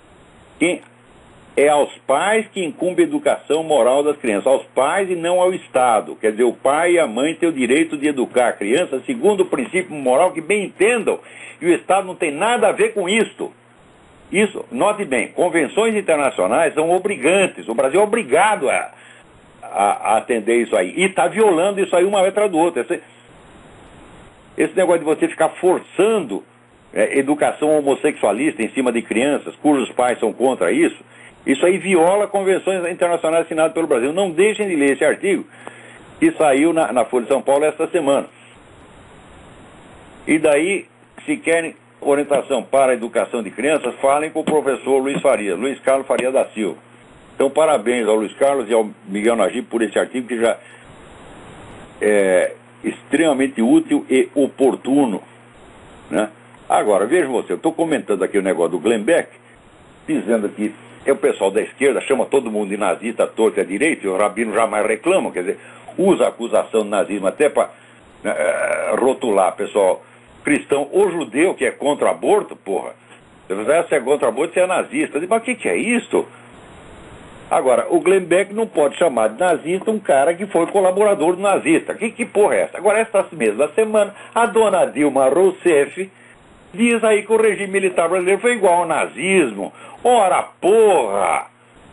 é aos pais que incumbe a educação moral das crianças, aos pais e não ao Estado. Quer dizer, o pai e a mãe têm o direito de educar a criança segundo o princípio moral que bem entendam, e o Estado não tem nada a ver com isto. Isso, note bem, convenções internacionais são obrigantes, o Brasil é obrigado a atender isso aí, e está violando isso aí uma atrás do outro. Esse negócio de você ficar forçando educação homossexualista em cima de crianças, cujos pais são contra isso aí viola convenções internacionais assinadas pelo Brasil. Não deixem de ler esse artigo que saiu na Folha de São Paulo esta semana. E daí, se querem orientação para a educação de crianças, falem com o professor Luiz Carlos Faria da Silva. Então, parabéns ao Luiz Carlos e ao Miguel Najib por esse artigo que já é extremamente útil e oportuno, né? Agora, veja você, eu estou comentando aqui o negócio do Glenn Beck, dizendo que o pessoal da esquerda chama todo mundo de nazista, torto e à direita, e o Rabino jamais reclama, quer dizer, usa a acusação de nazismo até para rotular pessoal cristão ou judeu que é contra o aborto, porra. Se você é contra o aborto, você é nazista. Mas o que é isso? Agora, o Glenn Beck não pode chamar de nazista um cara que foi colaborador do nazista. Que porra é essa? Agora, esta mesma semana, a dona Dilma Rousseff diz aí que o regime militar brasileiro foi igual ao nazismo. Ora, porra!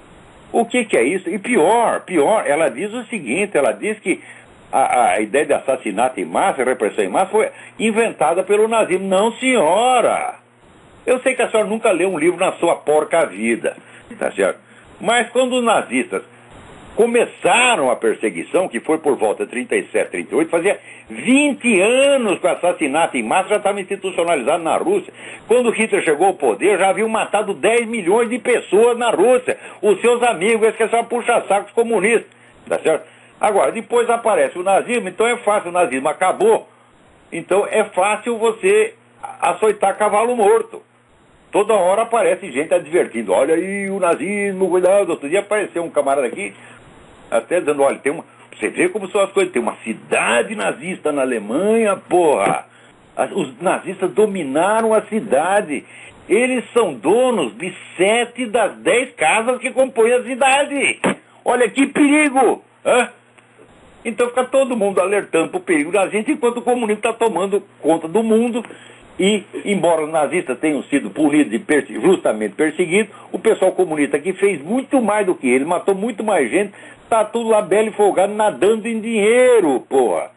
O que é isso? E pior, ela diz o seguinte, ela diz que a ideia de assassinato em massa, repressão em massa, foi inventada pelo nazismo. Não, senhora! Eu sei que a senhora nunca leu um livro na sua porca vida, tá certo? Mas quando os nazistas começaram a perseguição, que foi por volta de 37, 38, fazia 20 anos que o assassinato em massa já estava institucionalizado na Rússia. Quando Hitler chegou ao poder, já haviam matado 10 milhões de pessoas na Rússia. Os seus amigos, eles que são puxa-sacos comunistas, tá certo? Agora, depois aparece o nazismo, então é fácil, o nazismo acabou. Então é fácil você açoitar cavalo morto. Toda hora aparece gente advertindo, olha aí o nazismo, cuidado. Outro dia apareceu um camarada aqui, até dizendo, olha, você vê como são as coisas, tem uma cidade nazista na Alemanha, porra. Os nazistas dominaram a cidade. Eles são donos de 7 das 10 casas que compõem a cidade. Olha que perigo! Hã? Então fica todo mundo alertando para o perigo da gente, enquanto o comunismo está tomando conta do mundo. E, embora os nazistas tenham sido punidos e justamente perseguidos, o pessoal comunista que fez muito mais do que ele, matou muito mais gente, está tudo lá belo e folgado, nadando em dinheiro, porra.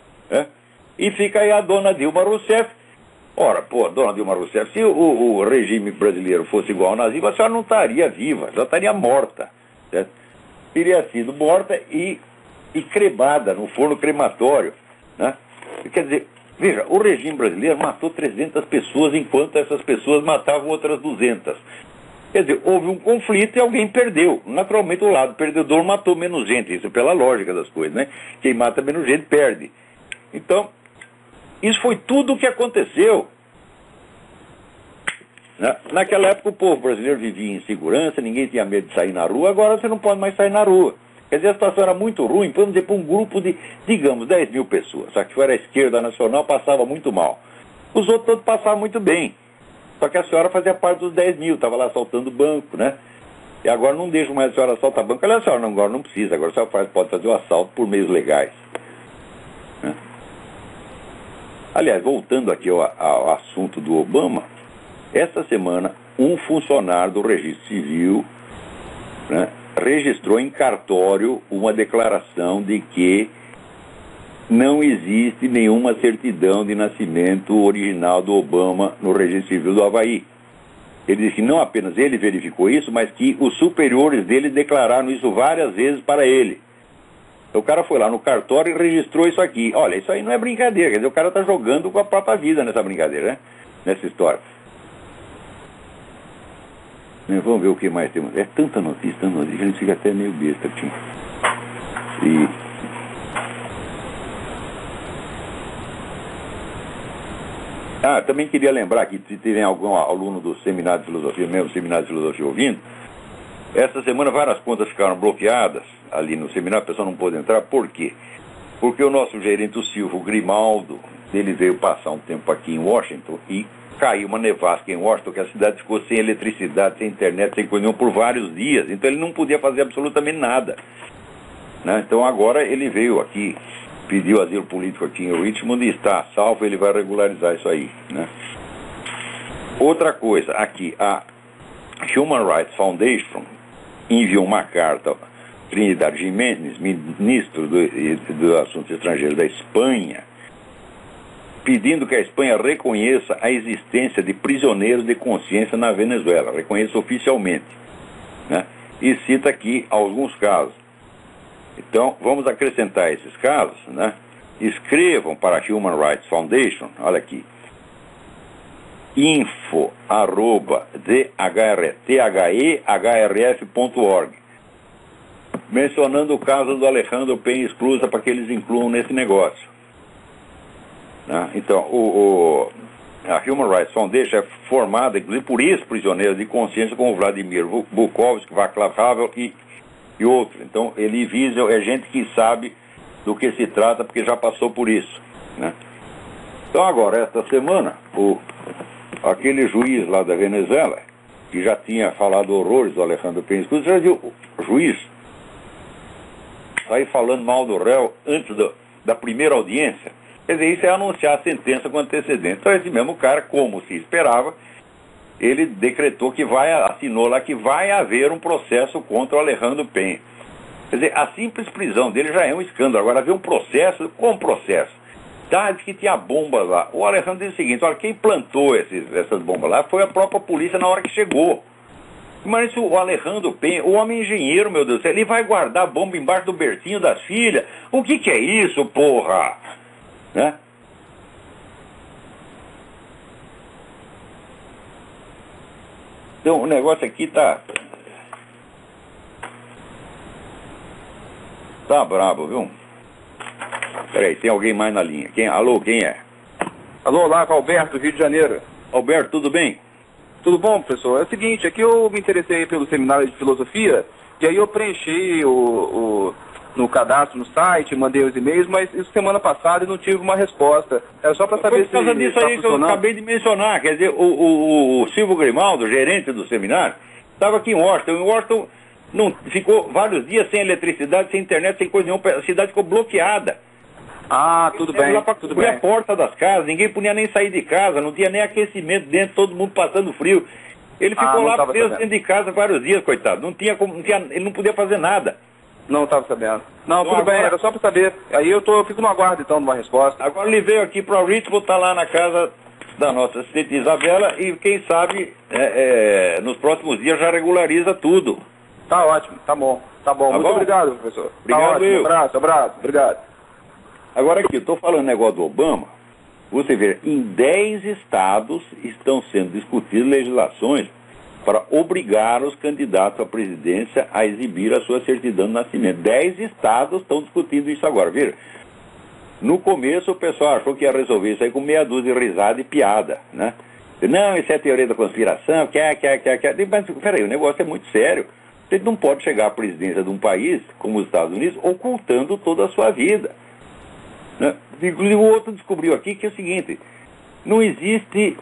E fica aí a dona Dilma Rousseff. Ora, porra, dona Dilma Rousseff, se o regime brasileiro fosse igual ao nazismo, a senhora não estaria viva, já estaria morta, certo? Teria sido morta e cremada no forno crematório, né? Quer dizer, veja, o regime brasileiro matou 300 pessoas, enquanto essas pessoas matavam outras 200. Quer dizer, houve um conflito e alguém perdeu. Naturalmente, o lado perdedor matou menos gente, isso é pela lógica das coisas, né? Quem mata menos gente perde. Então, isso foi tudo o que aconteceu. Naquela época, o povo brasileiro vivia em segurança, ninguém tinha medo de sair na rua, agora você não pode mais sair na rua. Quer dizer, a situação era muito ruim, vamos dizer, para um grupo de, digamos, 10 mil pessoas. Só que se era a esquerda nacional, passava muito mal. Os outros todos passavam muito bem. Só que a senhora fazia parte dos 10 mil, estava lá assaltando banco, né? E agora não deixam mais a senhora assaltar banco. Aliás, a senhora agora não precisa, agora a senhora pode fazer o assalto por meios legais. Né? Aliás, voltando aqui ao assunto do Obama, esta semana, um funcionário do Registro Civil, né, registrou em cartório uma declaração de que não existe nenhuma certidão de nascimento original do Obama no Registro Civil do Havaí. Ele disse que não apenas ele verificou isso, mas que os superiores dele declararam isso várias vezes para ele. Então, o cara foi lá no cartório e registrou isso aqui. Olha, isso aí não é brincadeira, quer dizer, o cara está jogando com a própria vida nessa brincadeira, né? Nessa história. Vamos ver o que mais temos. É tanta notícia, que a gente fica até meio besta aqui. Também queria lembrar que se tiver algum aluno do Seminário de Filosofia, mesmo Seminário de Filosofia ouvindo, essa semana várias contas ficaram bloqueadas ali no seminário, a pessoa não pôde entrar. Por quê? Porque o nosso gerente, o Silvio Grimaldo, ele veio passar um tempo aqui em Washington e caiu uma nevasca em Washington, que a cidade ficou sem eletricidade, sem internet, sem coisa nenhuma por vários dias. Então ele não podia fazer absolutamente nada, né? Então agora ele veio aqui, pediu asilo político aqui em Richmond e está salvo, ele vai regularizar isso aí, né? Outra coisa, aqui, a Human Rights Foundation enviou uma carta a Trinidad Jiménez, ministro do Assuntos Estrangeiros da Espanha, pedindo que a Espanha reconheça a existência de prisioneiros de consciência na Venezuela, reconheça oficialmente, né? E cita aqui alguns casos. Então, vamos acrescentar esses casos, né? Escrevam para a Human Rights Foundation, olha aqui, info@thehrf.org, mencionando o caso do Alejandro Penha Esclusa para que eles incluam nesse negócio, né? Então, a Human Rights Foundation é formada, inclusive, por ex-prisioneiros de consciência como Vladimir Bukovsky, Václav Havel e outros. Então, ele visa, é gente que sabe do que se trata, porque já passou por isso, né? Então, agora, esta semana, aquele juiz lá da Venezuela, que já tinha falado horrores do Alejandro Penha Esclusa, já viu o juiz sair falando mal do réu antes da primeira audiência? Quer dizer, isso é anunciar a sentença com antecedente. Então, esse mesmo cara, como se esperava, ele decretou que assinou lá que vai haver um processo contra o Alejandro Penha. Quer dizer, a simples prisão dele já é um escândalo. Agora, haver um processo, como processo? Tá, diz que tinha bombas lá. O Alejandro diz o seguinte: olha, quem plantou essas bombas lá foi a própria polícia na hora que chegou. Mas o Alejandro Penha, o homem engenheiro, meu Deus do céu, ele vai guardar a bomba embaixo do bercinho das filhas? O que é isso, porra? Né? Então, o negócio aqui tá brabo, viu? Peraí, tem alguém mais na linha. Alô, quem é? Alô, Olavo, Alberto, Rio de Janeiro. Alberto, tudo bem? Tudo bom, professor? É o seguinte, aqui eu me interessei pelo seminário de filosofia, e aí eu preenchi no cadastro no site, mandei os e-mails, mas isso semana passada e não tive uma resposta. É só para saber se... Por causa disso aí que eu acabei de mencionar, quer dizer, o Silvio Grimaldo, gerente do seminário, estava aqui em Washington. Em Washington não, ficou vários dias sem eletricidade, sem internet, sem coisa nenhuma, a cidade ficou bloqueada. Ah, tudo bem, lá pra tudo cobrir bem. a porta das casas, ninguém podia nem sair de casa, não tinha nem aquecimento dentro, todo mundo passando frio. Ele ficou lá preso dentro de casa vários dias, coitado. Ele não podia fazer nada. Não estava sabendo. Não, Então, tudo bem, era só para saber. Aí eu fico no aguardo, então, de uma resposta. Agora ele veio aqui para Richmond, está lá na casa da nossa assistente Isabela e quem sabe nos próximos dias já regulariza tudo. Tá ótimo, tá bom. Tá bom, muito obrigado, professor. Obrigado, tá ótimo. Abraço, obrigado. Agora aqui, eu estou falando negócio do Obama, você vê, em 10 estados estão sendo discutidas legislações para obrigar os candidatos à presidência a exibir a sua certidão de nascimento. 10 estados estão discutindo isso agora, viu? No começo o pessoal achou que ia resolver isso aí com meia dúzia de risada e piada, né? Não, isso é teoria da conspiração, mas peraí, o negócio é muito sério. Você não pode chegar à presidência de um país, como os Estados Unidos, ocultando toda a sua vida, né? Inclusive o outro descobriu aqui que é o seguinte: não existe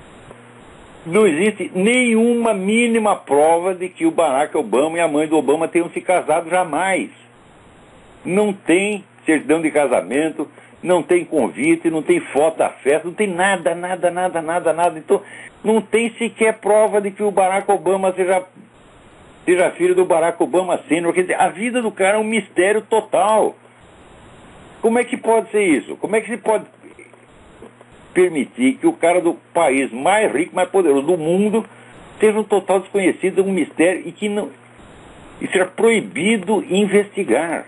nenhuma mínima prova de que o Barack Obama e a mãe do Obama tenham se casado jamais. Não tem certidão de casamento, não tem convite, não tem foto da festa, não tem nada. Então, não tem sequer prova de que o Barack Obama seja filho do Barack Obama Sr. Quer dizer, a vida do cara é um mistério total. Como é que pode ser isso? Como é que se pode permitir que o cara do país mais rico, mais poderoso do mundo seja um total desconhecido, um mistério e que não seja proibido investigar?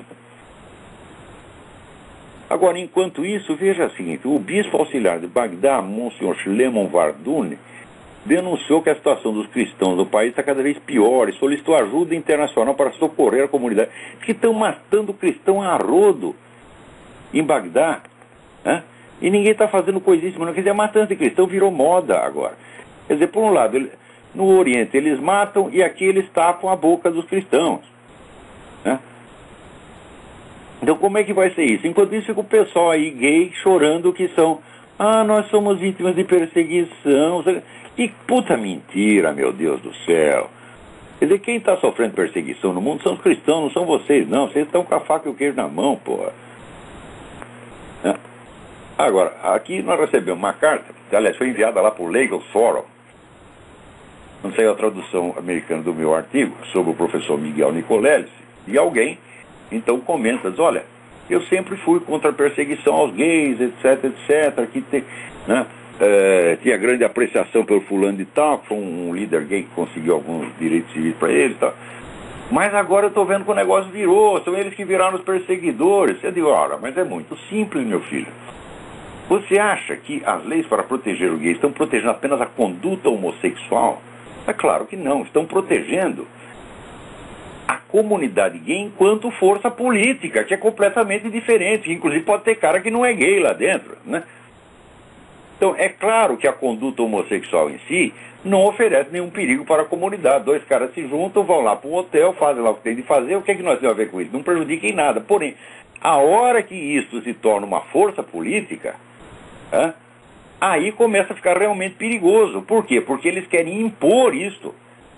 Agora, enquanto isso, veja o seguinte: o bispo auxiliar de Bagdá, Monsenhor Shlomo Vardouni, denunciou que a situação dos cristãos do país está cada vez pior e solicitou ajuda internacional para socorrer a comunidade, que estão matando cristão a rodo em Bagdá, né? E ninguém está fazendo coisíssima, não. Quer dizer, a matança de cristão virou moda agora. Quer dizer, por um lado, no Oriente eles matam e aqui eles tapam a boca dos cristãos, né? Então como é que vai ser isso? Enquanto isso fica o pessoal aí gay chorando que são, nós somos vítimas de perseguição. Que puta mentira, meu Deus do céu. Quer dizer, quem está sofrendo perseguição no mundo são os cristãos, não são vocês, não. Vocês estão com a faca e o queijo na mão, porra. Agora, aqui nós recebemos uma carta, que, aliás, foi enviada lá por Legal Forum. Não sei a tradução americana do meu artigo, sobre o professor Miguel Nicoleles, e alguém, então, comenta, diz, olha, eu sempre fui contra a perseguição aos gays, etc, etc, que tem, né? Tinha grande apreciação pelo fulano de tal, que foi um líder gay que conseguiu alguns direitos civis para ele e tal. Mas agora eu estou vendo que o negócio virou, são eles que viraram os perseguidores. Eu digo, ora, mas é muito simples, meu filho. Você acha que as leis para proteger o gay estão protegendo apenas a conduta homossexual? É claro que não, estão protegendo a comunidade gay enquanto força política, que é completamente diferente. Inclusive pode ter cara que não é gay lá dentro, né? Então, é claro que a conduta homossexual em si não oferece nenhum perigo para a comunidade. Dois caras se juntam, vão lá para um hotel, fazem lá o que tem de fazer. O que é que nós temos a ver com isso? Não prejudica em nada. Porém, a hora que isso se torna uma força política, aí começa a ficar realmente perigoso. Por quê? Porque eles querem impor isso,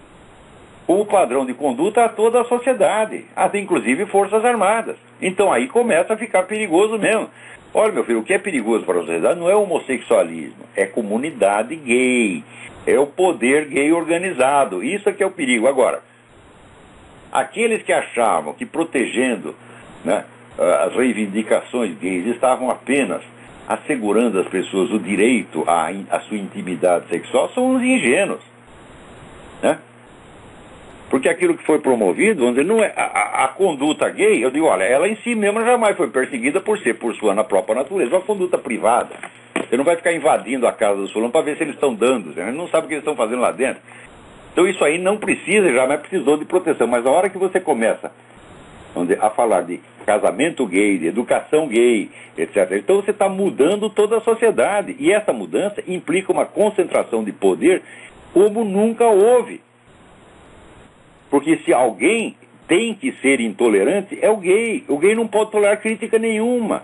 o padrão de conduta a toda a sociedade, até inclusive forças armadas. Então aí começa a ficar perigoso mesmo. Olha, meu filho, o que é perigoso para a sociedade não é o homossexualismo, é comunidade gay, é o poder gay organizado. Isso é que é o perigo. Agora, aqueles que achavam que protegendo, né, as reivindicações gays estavam apenas assegurando às pessoas o direito à sua intimidade sexual são uns ingênuos, né? Porque aquilo que foi promovido, vamos dizer, não é a conduta gay, eu digo, olha, ela em si mesma jamais foi perseguida por sua própria natureza, uma conduta privada. Você não vai ficar invadindo a casa dos fulanos para ver se eles estão dando, você não sabe o que eles estão fazendo lá dentro. Então isso aí não precisa, jamais precisou de proteção, mas a hora que você começa, vamos dizer, a falar de casamento gay, de educação gay, etc., então você está mudando toda a sociedade, e essa mudança implica uma concentração de poder como nunca houve. Porque se alguém tem que ser intolerante, é o gay. O gay não pode tolerar crítica nenhuma.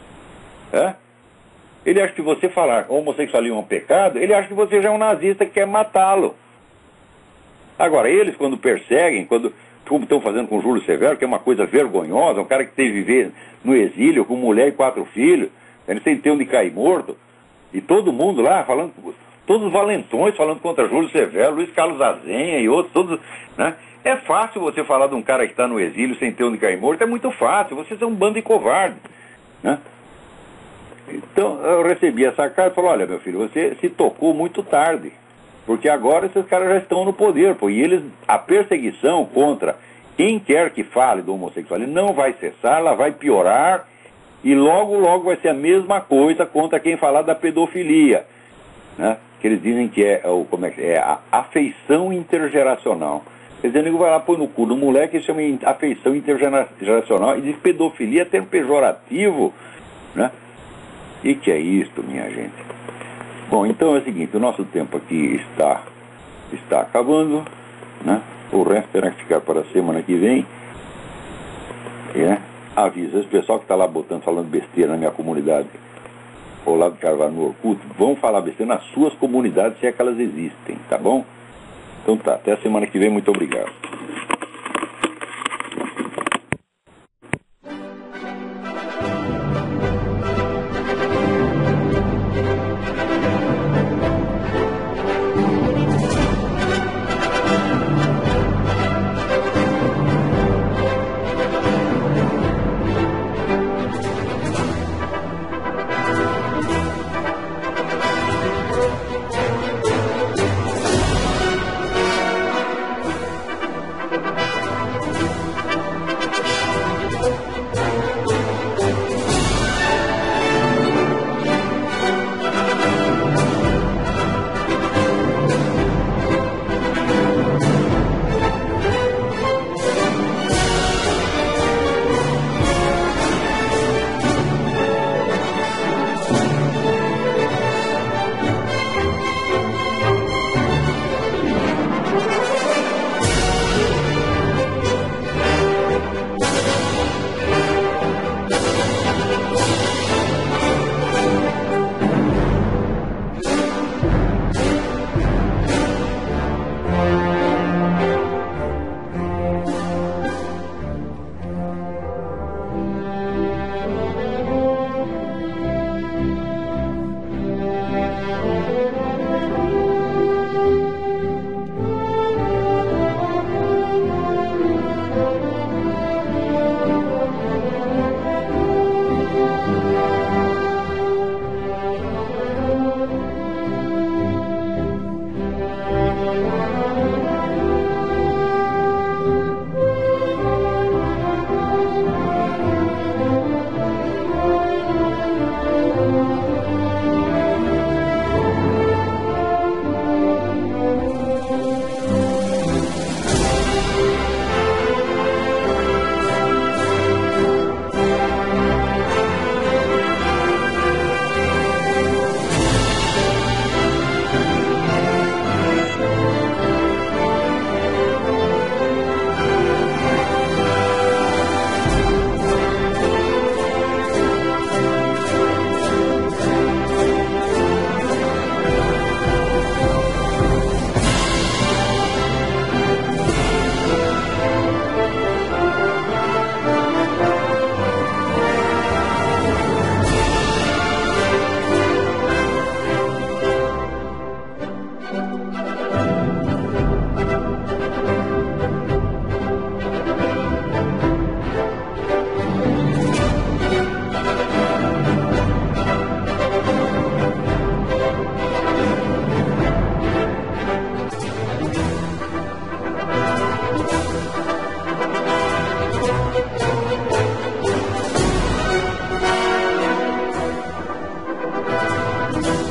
Ele acha que você falar homossexualismo é um pecado, ele acha que você já é um nazista que quer matá-lo. Agora, eles quando perseguem, como estão fazendo com o Júlio Severo, que é uma coisa vergonhosa, um cara que teve que viver no exílio com mulher e 4 filhos, ele sem ter onde cair morto, e todo mundo lá falando, todos os valentões falando contra Júlio Severo, Luiz Carlos Azenha e outros, todos, né? É fácil você falar de um cara que está no exílio sem ter onde cair morto, é muito fácil, vocês são um bando de covardes, né? Então eu recebi essa carta e falei, olha meu filho, você se tocou muito tarde, porque agora esses caras já estão no poder, pô, e a perseguição contra quem quer que fale do homossexualismo não vai cessar, ela vai piorar, e logo, logo vai ser a mesma coisa contra quem falar da pedofilia, né? Que eles dizem que é a afeição intergeracional. Quer dizer, o nego vai lá, põe no cu do moleque e chama afeição intergeracional e diz pedofilia, termo pejorativo, né? E que é isto, minha gente? Bom, então é o seguinte, o nosso tempo aqui está acabando, né? O resto terá que ficar para a semana que vem. Avisa esse pessoal que está lá falando besteira na minha comunidade, Olavo de Carvalho no Orkut, vão falar besteira nas suas comunidades, se é que elas existem, tá bom? Então tá, até a semana que vem, muito obrigado. Talk.